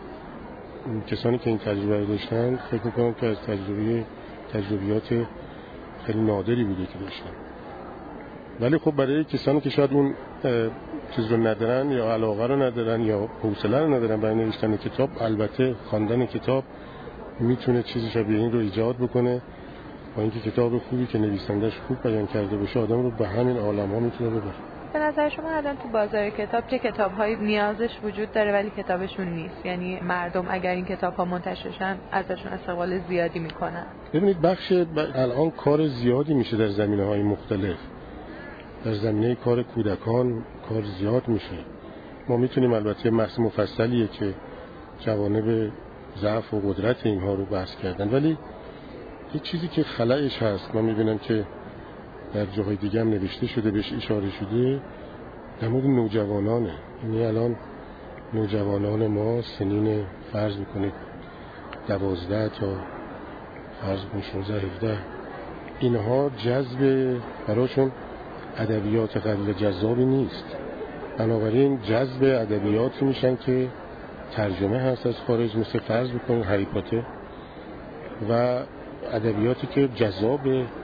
کسانی که این تجربه رو داشتن فکر میکنم که از تجربیات خیلی نادری بوده که داشتن. ولی خب برای کسانی که شاید اون چیز رو ندارن یا علاقه رو ندارن یا حوصله رو ندارن برای نوشتن کتاب، البته خواندن کتاب میتونه چیزی شبیه این رو ایجاد بکنه. با اینکه کتاب خوبی که نویسندش خوب بیان کرده باشه آدم رو به همین عالم ها میتونه ببره. به نظر شما الان تو بازار کتاب چه کتاب‌هایی نیازش وجود داره ولی کتابشون نیست؟ یعنی مردم اگر این کتاب‌ها منتشر شن ازشون استقبال زیادی میکنن؟ ببینید، الان کار زیادی میشه در زمینه‌های مختلف. در زمینه کار کودکان کار زیاد میشه. ما میتونیم البته بحث مفصلیه که جوانب ضعف و قدرت اینها رو بحث کردن، ولی یه چیزی که خلأش هست من میبینم که در جاهای دیگه هم نوشته شده، بهش اشاره شده، در مورد نوجوانانه. یعنی الان نوجوانان ما سنین فرض میکنید 12 تا فرض کنید 16 17 اینها جذب براشون ادبیات قابل جذابی نیست، بنابراین جذب ادبیاتی میشن که ترجمه هست از خارج، مثل فرض بکنید هری پاتر و ادبیاتی که جذاب،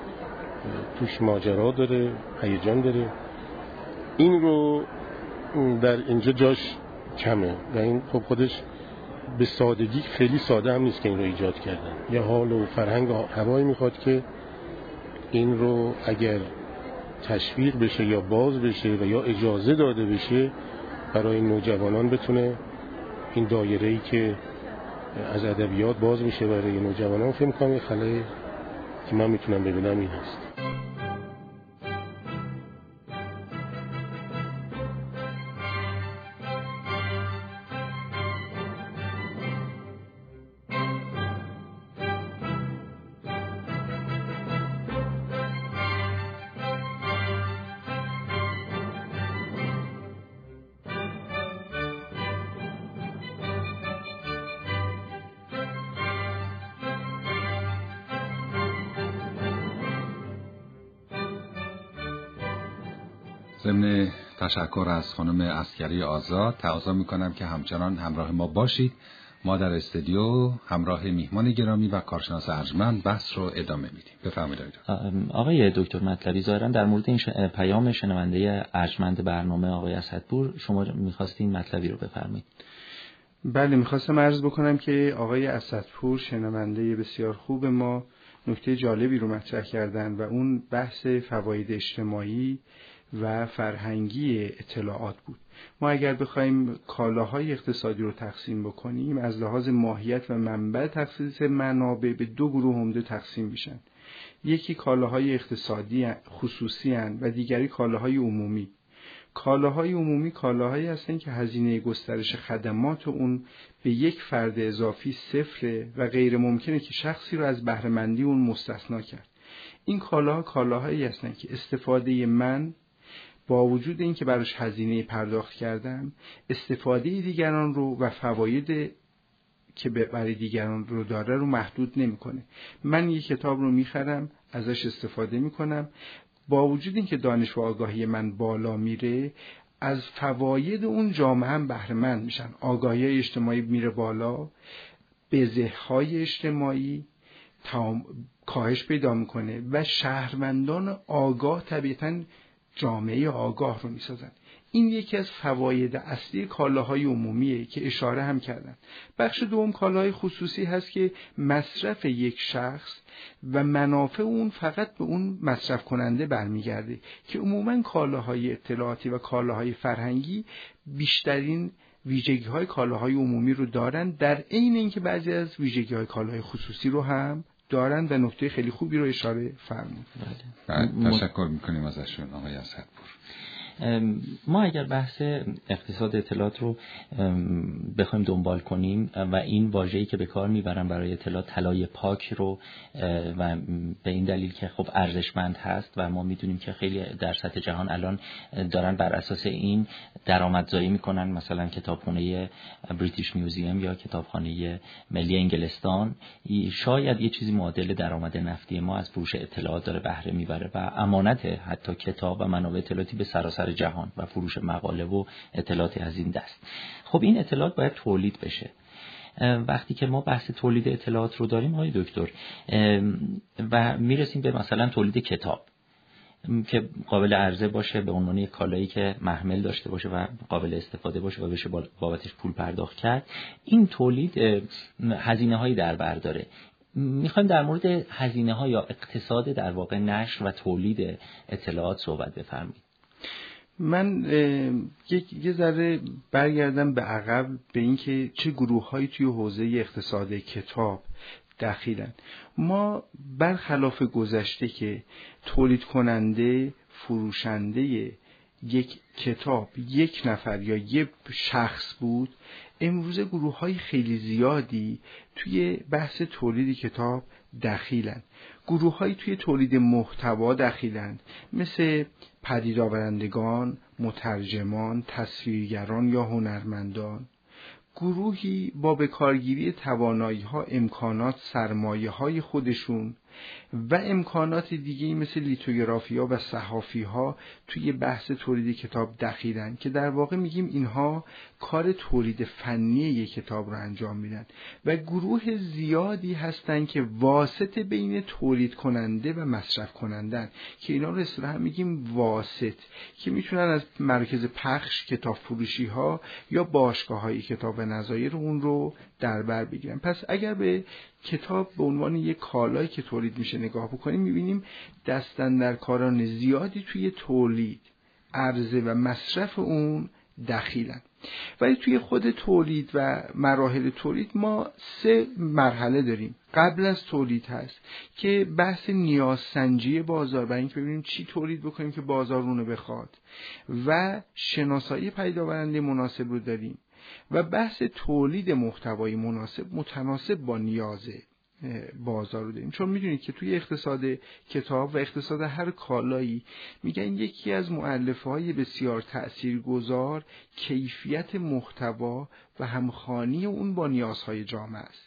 توش ماجرا داره، هیجان داره. این رو در اینجا جاش کمه و این خب خودش به سادگی خیلی ساده هم نیست که این رو ایجاد کردن. یه حال و فرهنگ هوایی میخواد که این رو اگر تشویق بشه یا باز بشه و یا اجازه داده بشه برای نوجوانان بتونه این دایره‌ای که از ادبیات باز میشه برای نوجوانان، فکر می‌کنم یه خلأی که من میتونم ببینم این هست. ضمن تشکر از خانم عسکری آزاد تقاضا میکنم که همچنان همراه ما باشید. ما در استودیو همراه میهمان گرامی و کارشناس ارجمند بحث رو ادامه میدیم. بفرمایید. آقای دکتر مطلبی، ظاهرا در مورد این پیام شنونده ارجمند برنامه آقای اسدپور شما میخواستین مطلبی رو بفرمایید. بله، میخواستم عرض بکنم که آقای اسدپور شنونده بسیار خوب ما نکته جالبی رو مطرح کردن و اون بحث فواید اجتماعی و فرهنگی اطلاعات بود. ما اگر بخوایم کالاهای اقتصادی رو تقسیم بکنیم، از لحاظ ماهیت و منبع تخصیص منابع به دو گروه عمده تقسیم میشن. یکی کالاهای اقتصادی خصوصی هستند و دیگری کالاهای عمومی. کالاهای عمومی کالاهایی هستند که هزینه گسترش خدمات اون به یک فرد اضافی صفره و غیر ممکنه که شخصی رو از بهره مندی اون مستثنا کرد. این کالاهایی هستند که استفاده من با وجود اینکه براش هزینه پرداخت کردم، استفاده دیگران رو و فواید که برای دیگران رو داره رو محدود نمیکنه. من یک کتاب رو میخرم، ازش استفاده میکنم، با وجود اینکه دانش و آگاهی من بالا میره، از فواید اون جامعه هم بهره مند میشن. آگاهی اجتماعی میره بالا، بزه‌های اجتماعی کاهش پیدا میکنه و شهروندان آگاه طبیعتاً جامعه آگاه رو میسازن. این یکی از فواید اصلی کالاهای عمومیه که اشاره هم کردن. بخش دوم کالاهای خصوصی هست که مصرف یک شخص و منافع اون فقط به اون مصرف کننده برمیگرده، که عموماً کالاهای اطلاعاتی و کالاهای فرهنگی بیشترین ویژگی‌های کالاهای عمومی رو دارن، در عین اینکه بعضی از ویژگی‌های کالاهای خصوصی رو هم دارن و نکته خیلی خوبی رو اشاره فرمود. تشکر میکنیم ازشون آقای اسدپور. ما اگر بحث اقتصاد اطلاعات رو بخوایم دنبال کنیم و این واژه‌ای که به کار میبرن برای اطلاعات طلای پاک رو و به این دلیل که خب ارزشمند هست و ما میدونیم که خیلی در سطح جهان الان دارن بر اساس این درآمدزایی میکنن، مثلا کتابخانه بریتیش میوزیم یا کتابخانه ملی انگلستان شاید یه چیزی معادل درآمد نفتی ما از فروش اطلاعات داره بهره میبره و امانت حتی کتاب و منابع اطلاعاتی به سراسر جهان و فروش مقاله و اطلاعاتی از این دست. خب این اطلاعات باید تولید بشه. وقتی که ما بحث تولید اطلاعات رو داریم آقای دکتر و میرسیم به مثلا تولید کتاب که قابل عرضه باشه به عنوان یک کالایی که محمل داشته باشه و قابل استفاده باشه و بشه بابتش پول پرداخت کرد، این تولید هزینه‌هایی در بر داره. میخوایم در مورد هزینه‌ها یا اقتصاد در واقع نشر و تولید اطلاعات صحبت بفرمایید. من یه ذره برگردم به عقب به اینکه چه گروه‌هایی توی حوزه اقتصاد کتاب دخیلن. ما برخلاف گذشته که تولید کننده فروشنده یک کتاب یک نفر یا یک شخص بود، امروزه گروه‌های خیلی زیادی توی بحث تولید کتاب دخیلن. گروه‌هایی توی تولید محتوا دخیلن، مثل پدیدآورندگان، مترجمان، تصویرگران یا هنرمندان. گروهی با به کارگیری توانایی‌ها، امکانات، سرمایه‌های خودشون و امکانات دیگه‌ای مثل لیتوگرافی‌ها و صحافی‌ها توی بحث تولید کتاب دخیلن که در واقع میگیم اینها کار تولید فنی یک کتاب رو انجام میدن و گروه زیادی هستن که واسط بین تولید کننده و مصرف کنندن که اینا رو اصطلاحاً میگیم واسط، که میتونن از مرکز پخش، کتاب فروشی‌ها یا باشگاه‌های کتاب و نظایر اون رو در بر بگیرن. پس اگر به کتاب به عنوان یک کالایی که تولید میشه نگاه بکنیم، میبینیم دستاندرکاران زیادی توی تولید، عرضه و مصرف اون دخیلن. ولی توی خود تولید و مراحل تولید ما 3 مرحله داریم. قبل از تولید هست که بحث نیازسنجی بازار، برای اینکه ببینیم چی تولید بکنیم که بازار اونو بخواد، و شناسایی پدیدآورنده مناسب رو داریم و بحث تولید محتوای متناسب با نیاز بازار رو داریم. چون میدونید که توی اقتصاد کتاب و اقتصاد هر کالایی میگن یکی از مؤلفه‌های بسیار تأثیرگذار کیفیت محتوا و همخوانی اون با نیازهای جامعه است.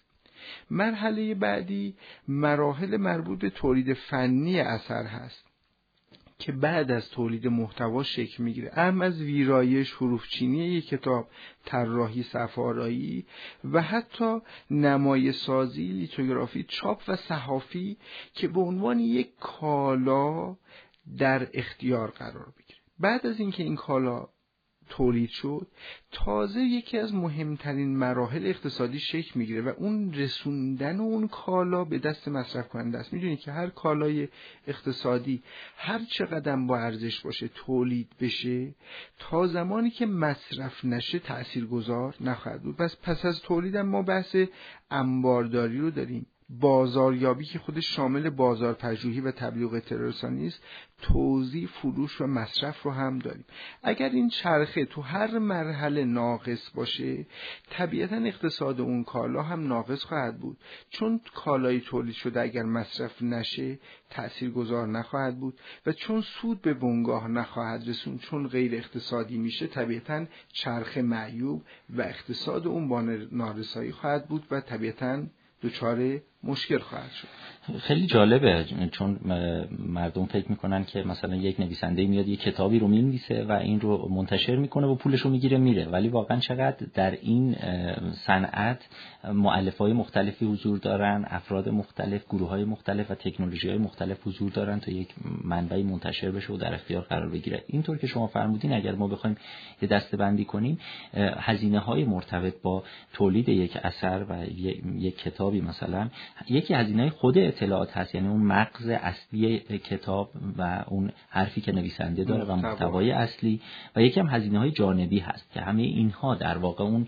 مرحله بعدی مراحل مربوط به تولید فنی اثر هست که بعد از تولید محتوا شکل میگیره، اهم از ویرایش، حروفچینی یک کتاب، طراحی، صفحه‌آرایی و حتی نمایش سازی، لیتوگرافی، چاپ و صحافی که به عنوان یک کالا در اختیار قرار بگیره. بعد از اینکه این کالا تولید شد، تازه یکی از مهمترین مراحل اقتصادی شکل میگیره و اون رسوندن اون کالا به دست مصرف کننده است. میدونید که هر کالای اقتصادی هر چقدر با ارزش باشه تولید بشه، تا زمانی که مصرف نشه تأثیرگذار نخواهد بود. پس از تولید هم ما بحث انبارداری رو داریم، بازاریابی که خودش شامل بازارپژوهی و تبلیغ اطلاع رسانی است، توزیع، فروش و مصرف رو هم داریم. اگر این چرخه تو هر مرحله ناقص باشه، طبیعتاً اقتصاد اون کالا هم ناقص خواهد بود، چون کالای تولید شده اگر مصرف نشه تأثیرگذار نخواهد بود و چون سود به بنگاه نخواهد رسون، چون غیر اقتصادی میشه، طبیعتاً چرخه معیوب و اقتصاد اون با نارسایی خواهد بود و طبیعتاً دچار مشکل خواهد شد. خیلی جالبه، چون مردم فکر میکنن که مثلا یک نویسنده میاد یک کتابی رو مینویسه و این رو منتشر میکنه و پولش رو میگیره میره، ولی واقعا چقدر در این صنعت مؤلفه‌های مختلفی حضور دارن، افراد مختلف، گروه‌های مختلف و تکنولوژی‌های مختلف حضور دارن تا یک منبعی منتشر بشه و در اختیار قرار بگیره. اینطور که شما فرمودین اگر ما بخوایم یه دسته‌بندی کنیم، هزینه‌های مرتبط با تولید یک اثر و یک کتابی، مثلا یکی هزینه خود اطلاعات هست، یعنی اون مغز اصلی کتاب و اون حرفی که نویسنده داره و محتوای اصلی، و یکی هم هزینه‌های جانبی هست که همه اینها در واقع اون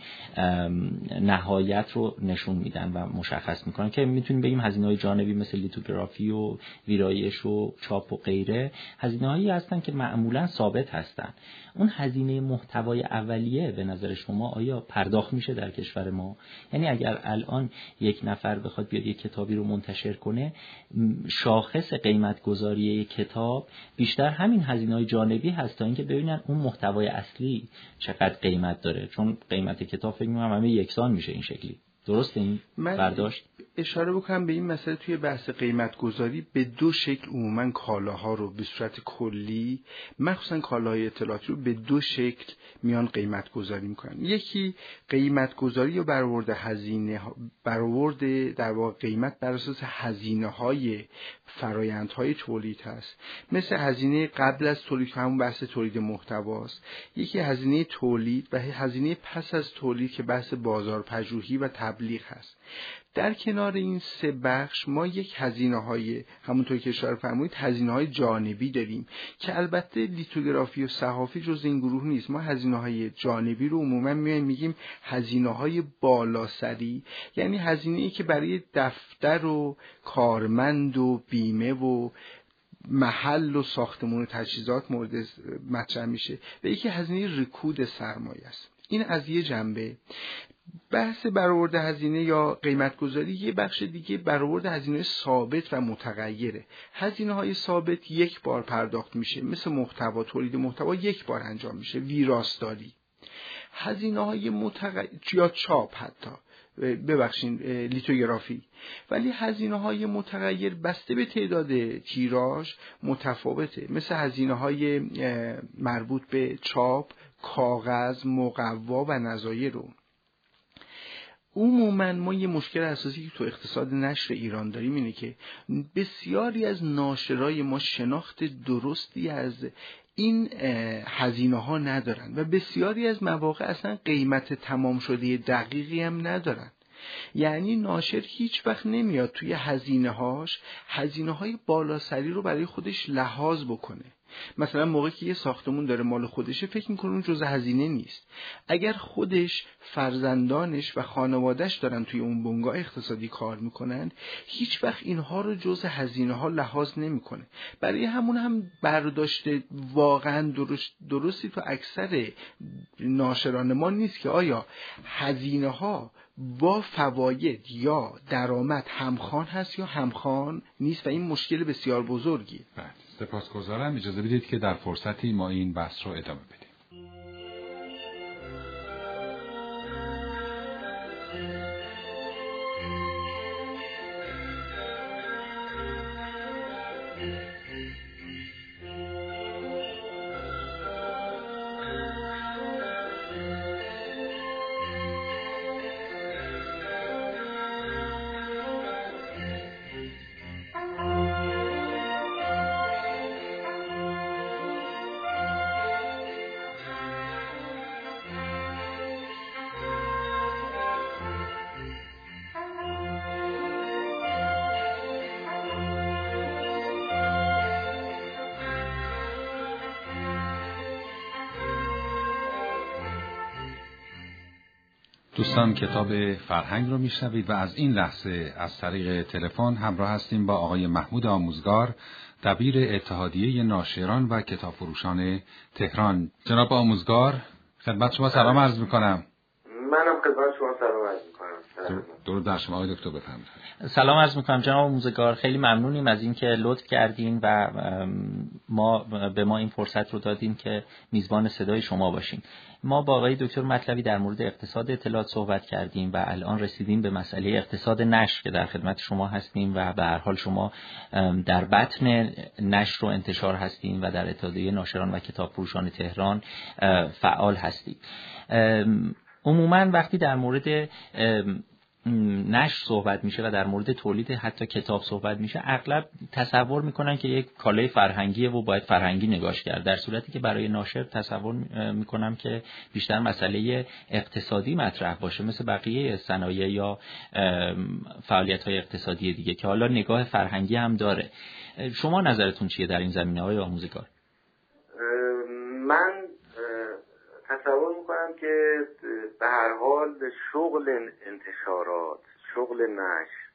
نهایت رو نشون میدن و مشخص میکنن که میتونیم بگیم هزینه‌های جانبی مثل لیتوگرافی و ویرایش و چاپ و غیره هزینه‌هایی هستن که معمولا ثابت هستن. اون هزینه محتوای اولیه به نظر شما آیا پرداخت میشه در کشور ما؟ یعنی اگر الان یک نفر بخواد بیاد یک کتابی رو منتشر کنه، شاخص قیمت گذاری کتاب بیشتر همین هزینه‌های جانبی هست تا اینکه ببینن اون محتوای اصلی چقدر قیمت داره، چون قیمت کتاب فکر می‌کنم همه یکسان میشه این شکلی. درسته این برداشت؟ اشاره بکنم به این مسئله توی بحث قیمت گذاری به دو شکل عموماً کالاها رو به صورت کلی، مخصوصاً کالاهای اطلاعاتی رو به دو شکل میان قیمت گذاری میکنن. یکی قیمت گذاری و برآورد هزینه، برآورد در واقع قیمت بر اساس هزینه های فرآیندهای تولید هست، مثل هزینه قبل از تولید، همون بحث تولید محتواست. یکی هزینه تولید و هزینه پس از تولید که بحث بازارپژوهی و تبلیغ هست. در کنار این سه بخش ما یک هزینه‌های، همونطور که اشاره فرمودید، هزینه‌های جانبی داریم که البته لیتوگرافی و صحافی جز این گروه نیست. ما هزینه‌های جانبی رو عموما میگیم هزینه‌های بالاسری، یعنی هزینه‌ای که برای دفتر و کارمند و بیمه و محل و ساختمان و تجهیزات مورد مطرح میشه و یکی هزینه رکود سرمایه است. این از یه جنبه. بحث برآورد هزینه یا قیمت گذاری یه بخش دیگه برآورد هزینه ثابت و متغیره. هزینه های ثابت یک بار پرداخت میشه، مثل محتوا، تولید محتوا یک بار انجام میشه، ویراستاری. هزینه های متغیر یا چاپ، حتی ببخشید لیتوگرافی، ولی هزینه های متغیر بسته به تعداد تیراژ متفاوته، مثل هزینه های مربوط به چاپ، کاغذ، مقوا و نظایر رو. عموما ما یه مشکل اساسی که تو اقتصاد نشر ایران داریم اینه که بسیاری از ناشرای ما شناخت درستی از این هزینه ها ندارن و بسیاری از مواقع اصلا قیمت تمام شده دقیقی هم ندارن. یعنی ناشر هیچ وقت نمیاد توی هزینه های بالاسری رو برای خودش لحاظ بکنه. مثلا موقعی که یه ساختمون داره مال خودشه، فکر میکنه اون جزء هزینه نیست. اگر خودش، فرزندانش و خانوادهش دارن توی اون بنگاه اقتصادی کار میکنن، هیچ وقت اینها رو جزء هزینه ها لحاظ نمیکنه. برای همون هم برداشت واقعا درستی تو اکثر ناشران ما نیست که آیا هزینه ها با فواید یا درآمد همخوان هست یا همخوان نیست و این مشکل بسیار بزرگی. سپاسگزارم. اجازه بدید که در فرصتی ما این بحث رو ادامه بدیم. دوستان کتاب فرهنگ رو میشنوید و از این لحظه از طریق تلفن همراه هستیم با آقای محمود آموزگار، دبیر اتحادیه ناشران و کتابفروشان تهران. جناب آموزگار، خدمت شما سلام عرض میکنم. منم خدمت شما سلام عرض میکنم. درود بر شما آقای دکتر، بفرمایید. سلام عرض میکنم جناب آموزگار، خیلی ممنونیم از اینکه لطف کردین و به ما این فرصت رو دادین که میزبان صدای شما باشیم. ما با آقای دکتر مطلبی در مورد اقتصاد اطلاعات صحبت کردیم و الان رسیدیم به مسئله اقتصاد نشر که در خدمت شما هستیم و به هر حال شما در بطن نشر و انتشار هستیم و در اتحادیه ناشران و کتابفروشان تهران فعال هستید. عموما وقتی در مورد نشر صحبت میشه و در مورد تولید حتی کتاب صحبت میشه، اغلب تصور میکنن که یک کالای فرهنگیه و باید فرهنگی نگاش کرد، در صورتی که برای ناشر تصور میکنم که بیشتر مسئله اقتصادی مطرح باشه، مثل بقیه صنایع یا فعالیت‌های اقتصادی دیگه که حالا نگاه فرهنگی هم داره. شما نظرتون چیه در این زمینه های آموزگار؟ من تصور میکنم که به هر حال شغل انتشارات، شغل نشر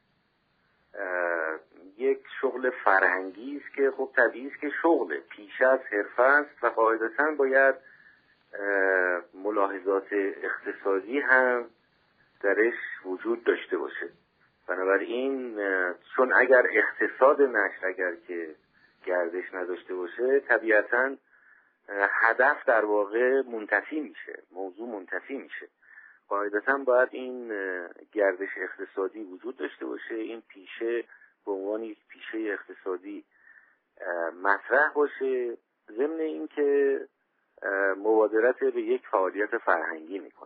یک شغل فرهنگی است که خب طبیعی است که شغل پیش از حرفه است و قاعدتاً باید ملاحظات اقتصادی هم درش وجود داشته باشه. بنابراین چون اگر اقتصاد نشر اگر که گردش نداشته باشه، طبیعتاً هدف در واقع منتفی میشه، موضوع منتفی میشه. قاعدتاً باید این گردش اقتصادی وجود داشته باشه، این پیشه به عنوان یک پیشه اقتصادی مطرح باشه، ضمن این که مبادرت به یک فعالیت فرهنگی میکنه.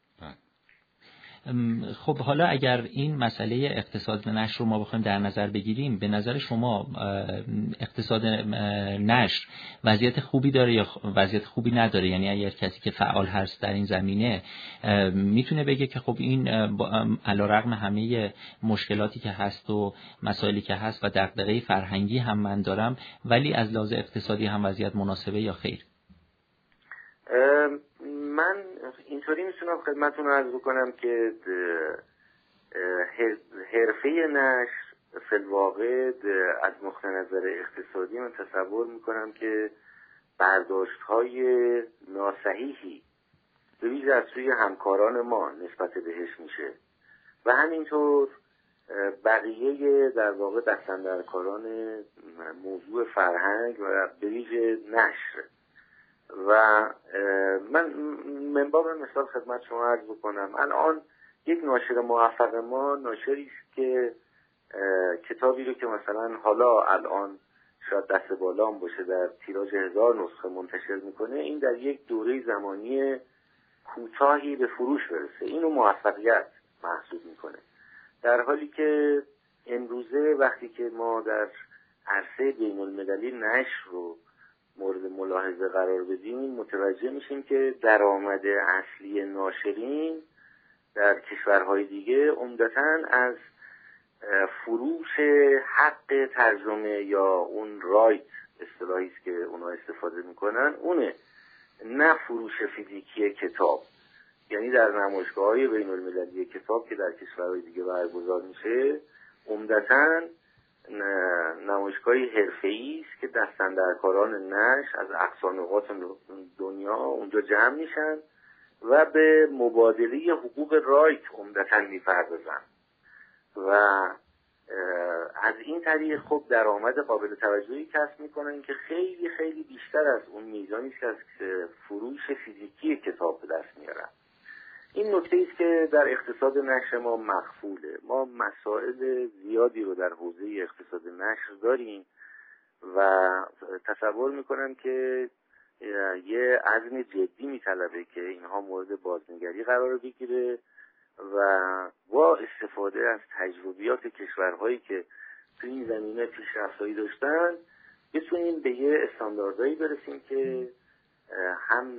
خب حالا اگر این مسئله اقتصاد نشر رو ما بخوایم در نظر بگیریم، به نظر شما اقتصاد نشر وضعیت خوبی داره یا وضعیت خوبی نداره؟ یعنی اگر کسی که فعال هست در این زمینه میتونه بگه که خب این علیرغم همه مشکلاتی که هست و مسائلی که هست و دغدغه فرهنگی هم من دارم، ولی از لحاظ اقتصادی هم وضعیت مناسبه یا خیر؟ من اینطوری میتونم خدمتتون عرض بکنم که حرفه نشر فی الواقع از نقطه نظر اقتصادی من تصور میکنم که برداشت‌های ناصحیحی به ویژه از سوی همکاران ما نسبت بهش میشه و همینطور بقیه در واقع دستاندرکاران موضوع فرهنگ و به ویژه نشر. و من من باب مثال خدمت شما عرض بکنم، الان یک ناشر موفق ما ناشری است که کتابی رو که مثلا حالا الان شاید دست بالا هم باشه در تیراژ 1000 نسخه منتشر میکنه، این در یک دوره زمانی کوتاهی به فروش برسه، اینو موفقیت محسوب میکنه. در حالی که امروزه وقتی که ما در عرصه بین المللی نشر رو مورد ملاحظه قرار بدیم، متوجه میشیم که درآمد اصلی ناشرین در کشورهای دیگه عمدتاً از فروش حق ترجمه یا اون رایت اصطلاحی است که اونا استفاده میکنن اونه، نه فروش فیزیکی کتاب. یعنی در نمایشگاه‌های بین المللی کتاب که در کشورهای دیگه برگزار میشه، عمدتاً نمایشگاهی حرفه‌ای است که دستاندرکاران نشر از اقصا نقاط دنیا اونجا جمع میشن و به مبادله حقوق رایت عمدتاً میپردازن و از این طریق خب درآمد قابل توجهی کسب میکنن که خیلی خیلی بیشتر از اون میزانی است که از فروش فیزیکی کتاب به دست میارن. این نکته است که در اقتصاد نشر ما مخفوله. ما مسائل زیادی رو در حوزه اقتصاد نشر داریم و تصور میکنم که یه عزم جدی میطلبه که اینها مورد بازنگری قرار بگیره و با استفاده از تجربیات کشورهایی که تو این زمینه پیشرفت‌هایی داشتن بتونیم به یه استانداردهایی برسیم که هم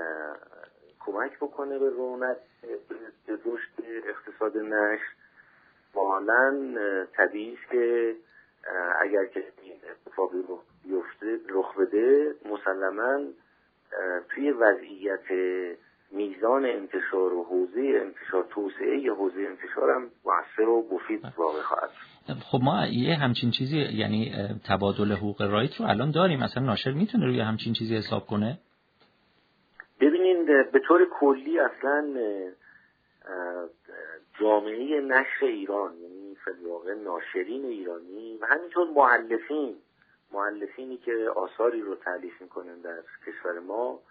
کمک بکنه به رونق به رشد اقتصاد نشر. مالاً طبیعی است که اگر که این اتفاقی رخ بده مسلماً توی وضعیت میزان انتشار و حوزه انتشار، توسعه حوزه انتشار هم مؤثر و مفید واقع خواهد. خب ما یه همچین چیزی، یعنی تبادل حقوق رایت رو الان داریم، مثلا ناشر میتونه روی همچین چیزی حساب کنه؟ ببینید به طور کلی اصلا جامعه نشر ایران، یعنی فی‌الواقع ناشرین ایرانی و همینطور مؤلفینی که آثاری رو تألیف میکنن در کشور ما،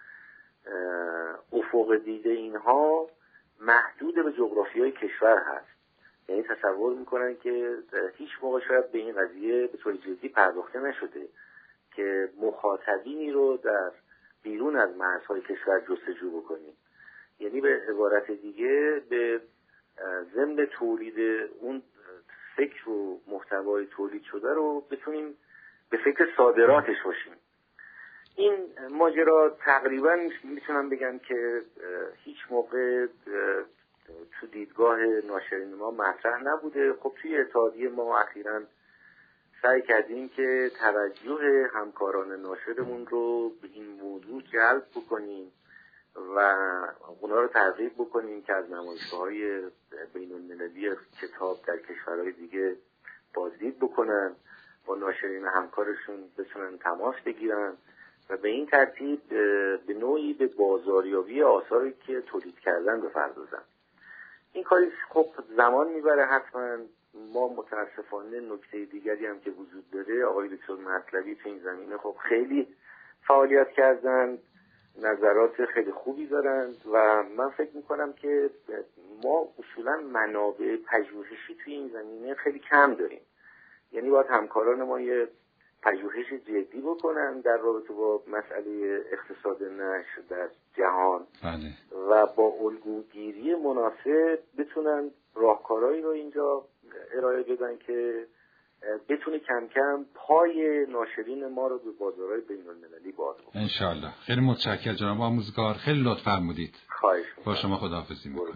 افق دیده اینها محدود به جغرافیای کشور هست. یعنی تصور میکنن که هیچ موقع شاید به این قضیه به طور جدی پرداخته نشده که مخاطبینی رو در بیرون از مرزهای کشور جستجو بکنیم. یعنی به عبارت دیگه به ضمن تولید اون فکر و محتوای تولید شده رو بتونیم به فکر صادراتش باشیم. این ماجرا تقریبا میتونم بگم که هیچ موقع تو دیدگاه ناشرین ما مطرح نبوده. خب توی اتحادیه ما اخیراً سعی کردیم که توجه همکاران ناشرمون رو به این موضوع جلب بکنیم و اونا رو ترغیب بکنیم که از نمایشگاه‌های بین‌المللی کتاب در کشورهای دیگه بازدید بکنن، با ناشرین همکارشون بتونن تماس بگیرن و به این ترتیب به نوعی به بازاریابی آثاری که تولید کردن بپردازن. این کاری خب زمان میبره حتما. ما متاسفانه نکته دیگری هم که وجود داره، آقای دکتر مطلبی تو این زمینه خب خیلی فعالیت کردن، نظرات خیلی خوبی دارن و من فکر میکنم که ما اصولا منابع پژوهشی توی این زمینه خیلی کم داریم. یعنی باید همکاران ما یه پژوهش جدی بکنن در رابطه با مسئله اقتصاد نشر در جهان و با الگوگیری مناسب بتونن راهکارهایی رو اینجا ارائه بدن که بتونه کم کم پای ناشرین ما رو به بازارهای بین‌المللی باز بکنه. انشالله. خیلی متشکرم جناب آموزگار، خیلی لطف فرمودید. خواهش می‌کنم. با شما خداحافظی می‌کنم.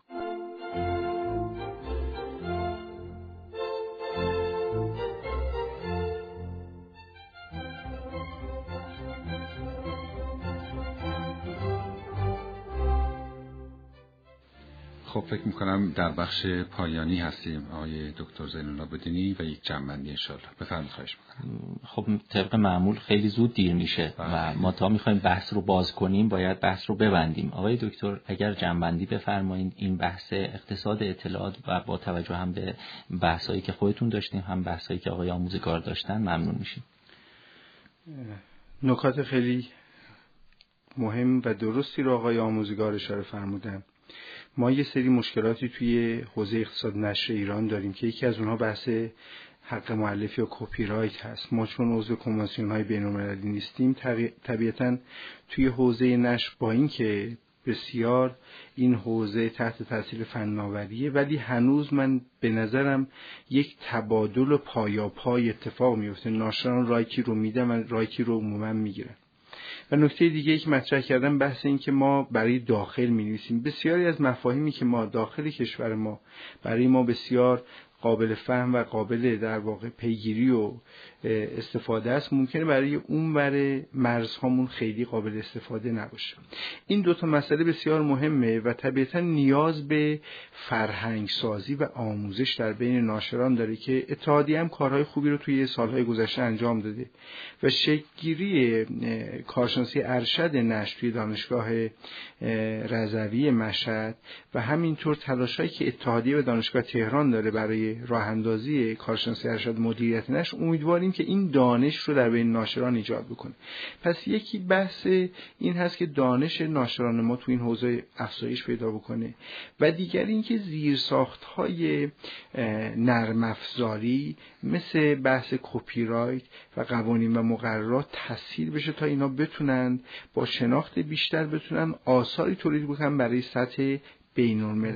خب فکر میکنم در بخش پایانی هستیم آقای دکتر زین‌الله بدینی و یک جمع‌بندی انشالله. بفرمایید. خواهش میکنم. خب طبق معمول خیلی زود دیر میشه و ما تا میخوایم بحث رو باز کنیم باید بحث رو ببندیم. آقای دکتر اگر جمع‌بندی بفرمایید این بحث اقتصاد اطلاعات و با توجه هم به بحثایی که خودتون داشتیم هم بحثایی که آقای آموزگار داشتن ممنون میشیم. نکات خیلی مهم و درستی رو آقای آموزگار اشاره فرمودن. ما یه سری مشکلاتی توی حوزه اقتصاد نشر ایران داریم که یکی از اونها بحث حق مؤلفی یا کپی رایت هست. ما چون عضو کنوانسیون‌های بین‌المللی نیستیم طبیعتاً توی حوزه نشر با این که بسیار این حوزه تحت تاثیر فناوریه ولی هنوز من به نظرم یک تبادل پایاپای اتفاق میفته. ناشران رایکی رو میدن و رایکی رو عموما میگیرن. و نکته دیگه ای که مطرح کردم بحث این که ما برای داخل می‌نویسیم. بسیاری از مفاهیمی که ما داخل کشور ما برای ما بسیار قابل فهم و قابل در واقع پیگیری و استفاده است ممکنه برای اون ور مرزهامون خیلی قابل استفاده نباشه. این دو تا مسئله بسیار مهمه و طبیعتا نیاز به فرهنگ سازی و آموزش در بین ناشران داره که اتحادیه هم کارهای خوبی رو توی سالهای گذشته انجام داده و شکل‌گیری کارشناسی ارشد نشر توی دانشگاه رضوی مشهد و همینطور تلاشایی که اتحادیه و دانشگاه تهران داره برای راه اندازی کارشناسی ارشد مدیریت نشر، امیدواریم که این دانش رو در بین ناشران ایجاد بکنه. پس یکی بحث این هست که دانش ناشران ما تو این حوزه افزایش پیدا بکنه و دیگری این که زیرساخت‌های نرم افزاری مثل بحث کپی رایت و قوانین و مقررات تسهیل بشه تا اینا بتونن با شناخت بیشتر بتونن آثاری تولید بکنن برای سطح بین‌المللی.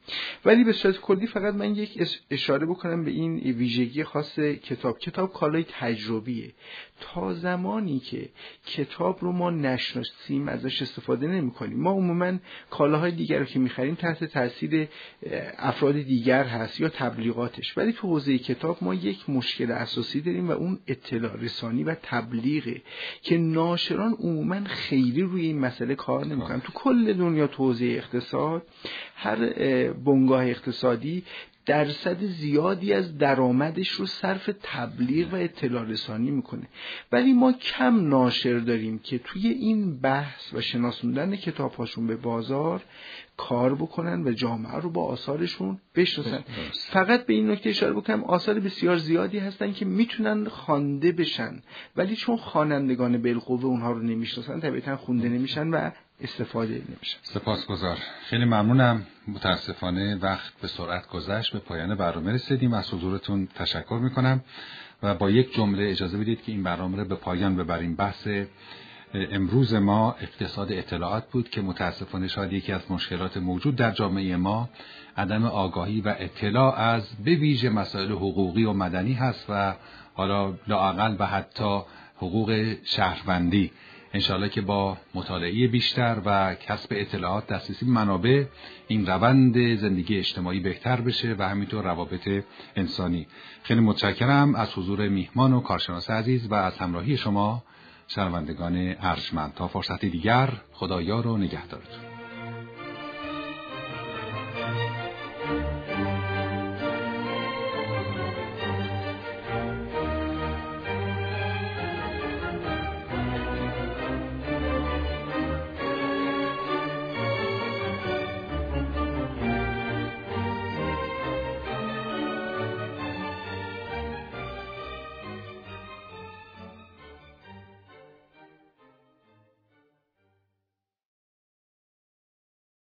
ولی به صورت کلی فقط من یک اشاره بکنم به این ویژگی خاص کتاب کالای تجربیه. تا زمانی که کتاب رو ما نشناسیم ازش استفاده نمی کنیم. ما عموما کالاهای دیگر رو که میخریم تحت تاثیر افراد دیگر هست یا تبلیغاتش، ولی تو حوزه کتاب ما یک مشکل اساسی داریم و اون اطلاع رسانی و تبلیغه که ناشران عموما خیلی روی این مسئله کار نمیکنن. تو کل دنیا تو حوزه اقتصاد هر بنگاه اقتصادی درصد زیادی از درآمدش رو صرف تبلیغ و اطلاع رسانی میکنه، ولی ما کم ناشر داریم که توی این بحث و شناسوندن کتاب‌هاشون به بازار کار بکنن و جامعه رو با آثارشون بشناسن. فقط به این نکته اشاره بکنم آثار بسیار زیادی هستن که میتونن خوانده بشن، ولی چون خوانندگان بالقوه اونها رو نمیشناسن طبیعتا خونده نمیشن و استفاده نمیشه. سپاسگزار. خیلی ممنونم. متاسفانه وقت به سرعت گذشت، به پایان برنامه رسیدیم. از حضورتون تشکر میکنم و با یک جمله اجازه بدید که این برنامه رو به پایان ببریم. بحث امروز ما اقتصاد اطلاعات بود که متاسفانه شاید یکی از مشکلات موجود در جامعه ما عدم آگاهی و اطلاع از به ویژه مسائل حقوقی و مدنی هست و حالا لااقل و حتی حقوق شهروندی. انشاءالله که با مطالعه بیشتر و کسب اطلاعات، دسترسی به منابع، این روند زندگی اجتماعی بهتر بشه و همینطور روابط انسانی. خیلی متشکرم از حضور میهمان و کارشناس عزیز و از همراهی شما شنوندگان ارجمند. تا فرصتی دیگر، خدایار و نگهدارتون.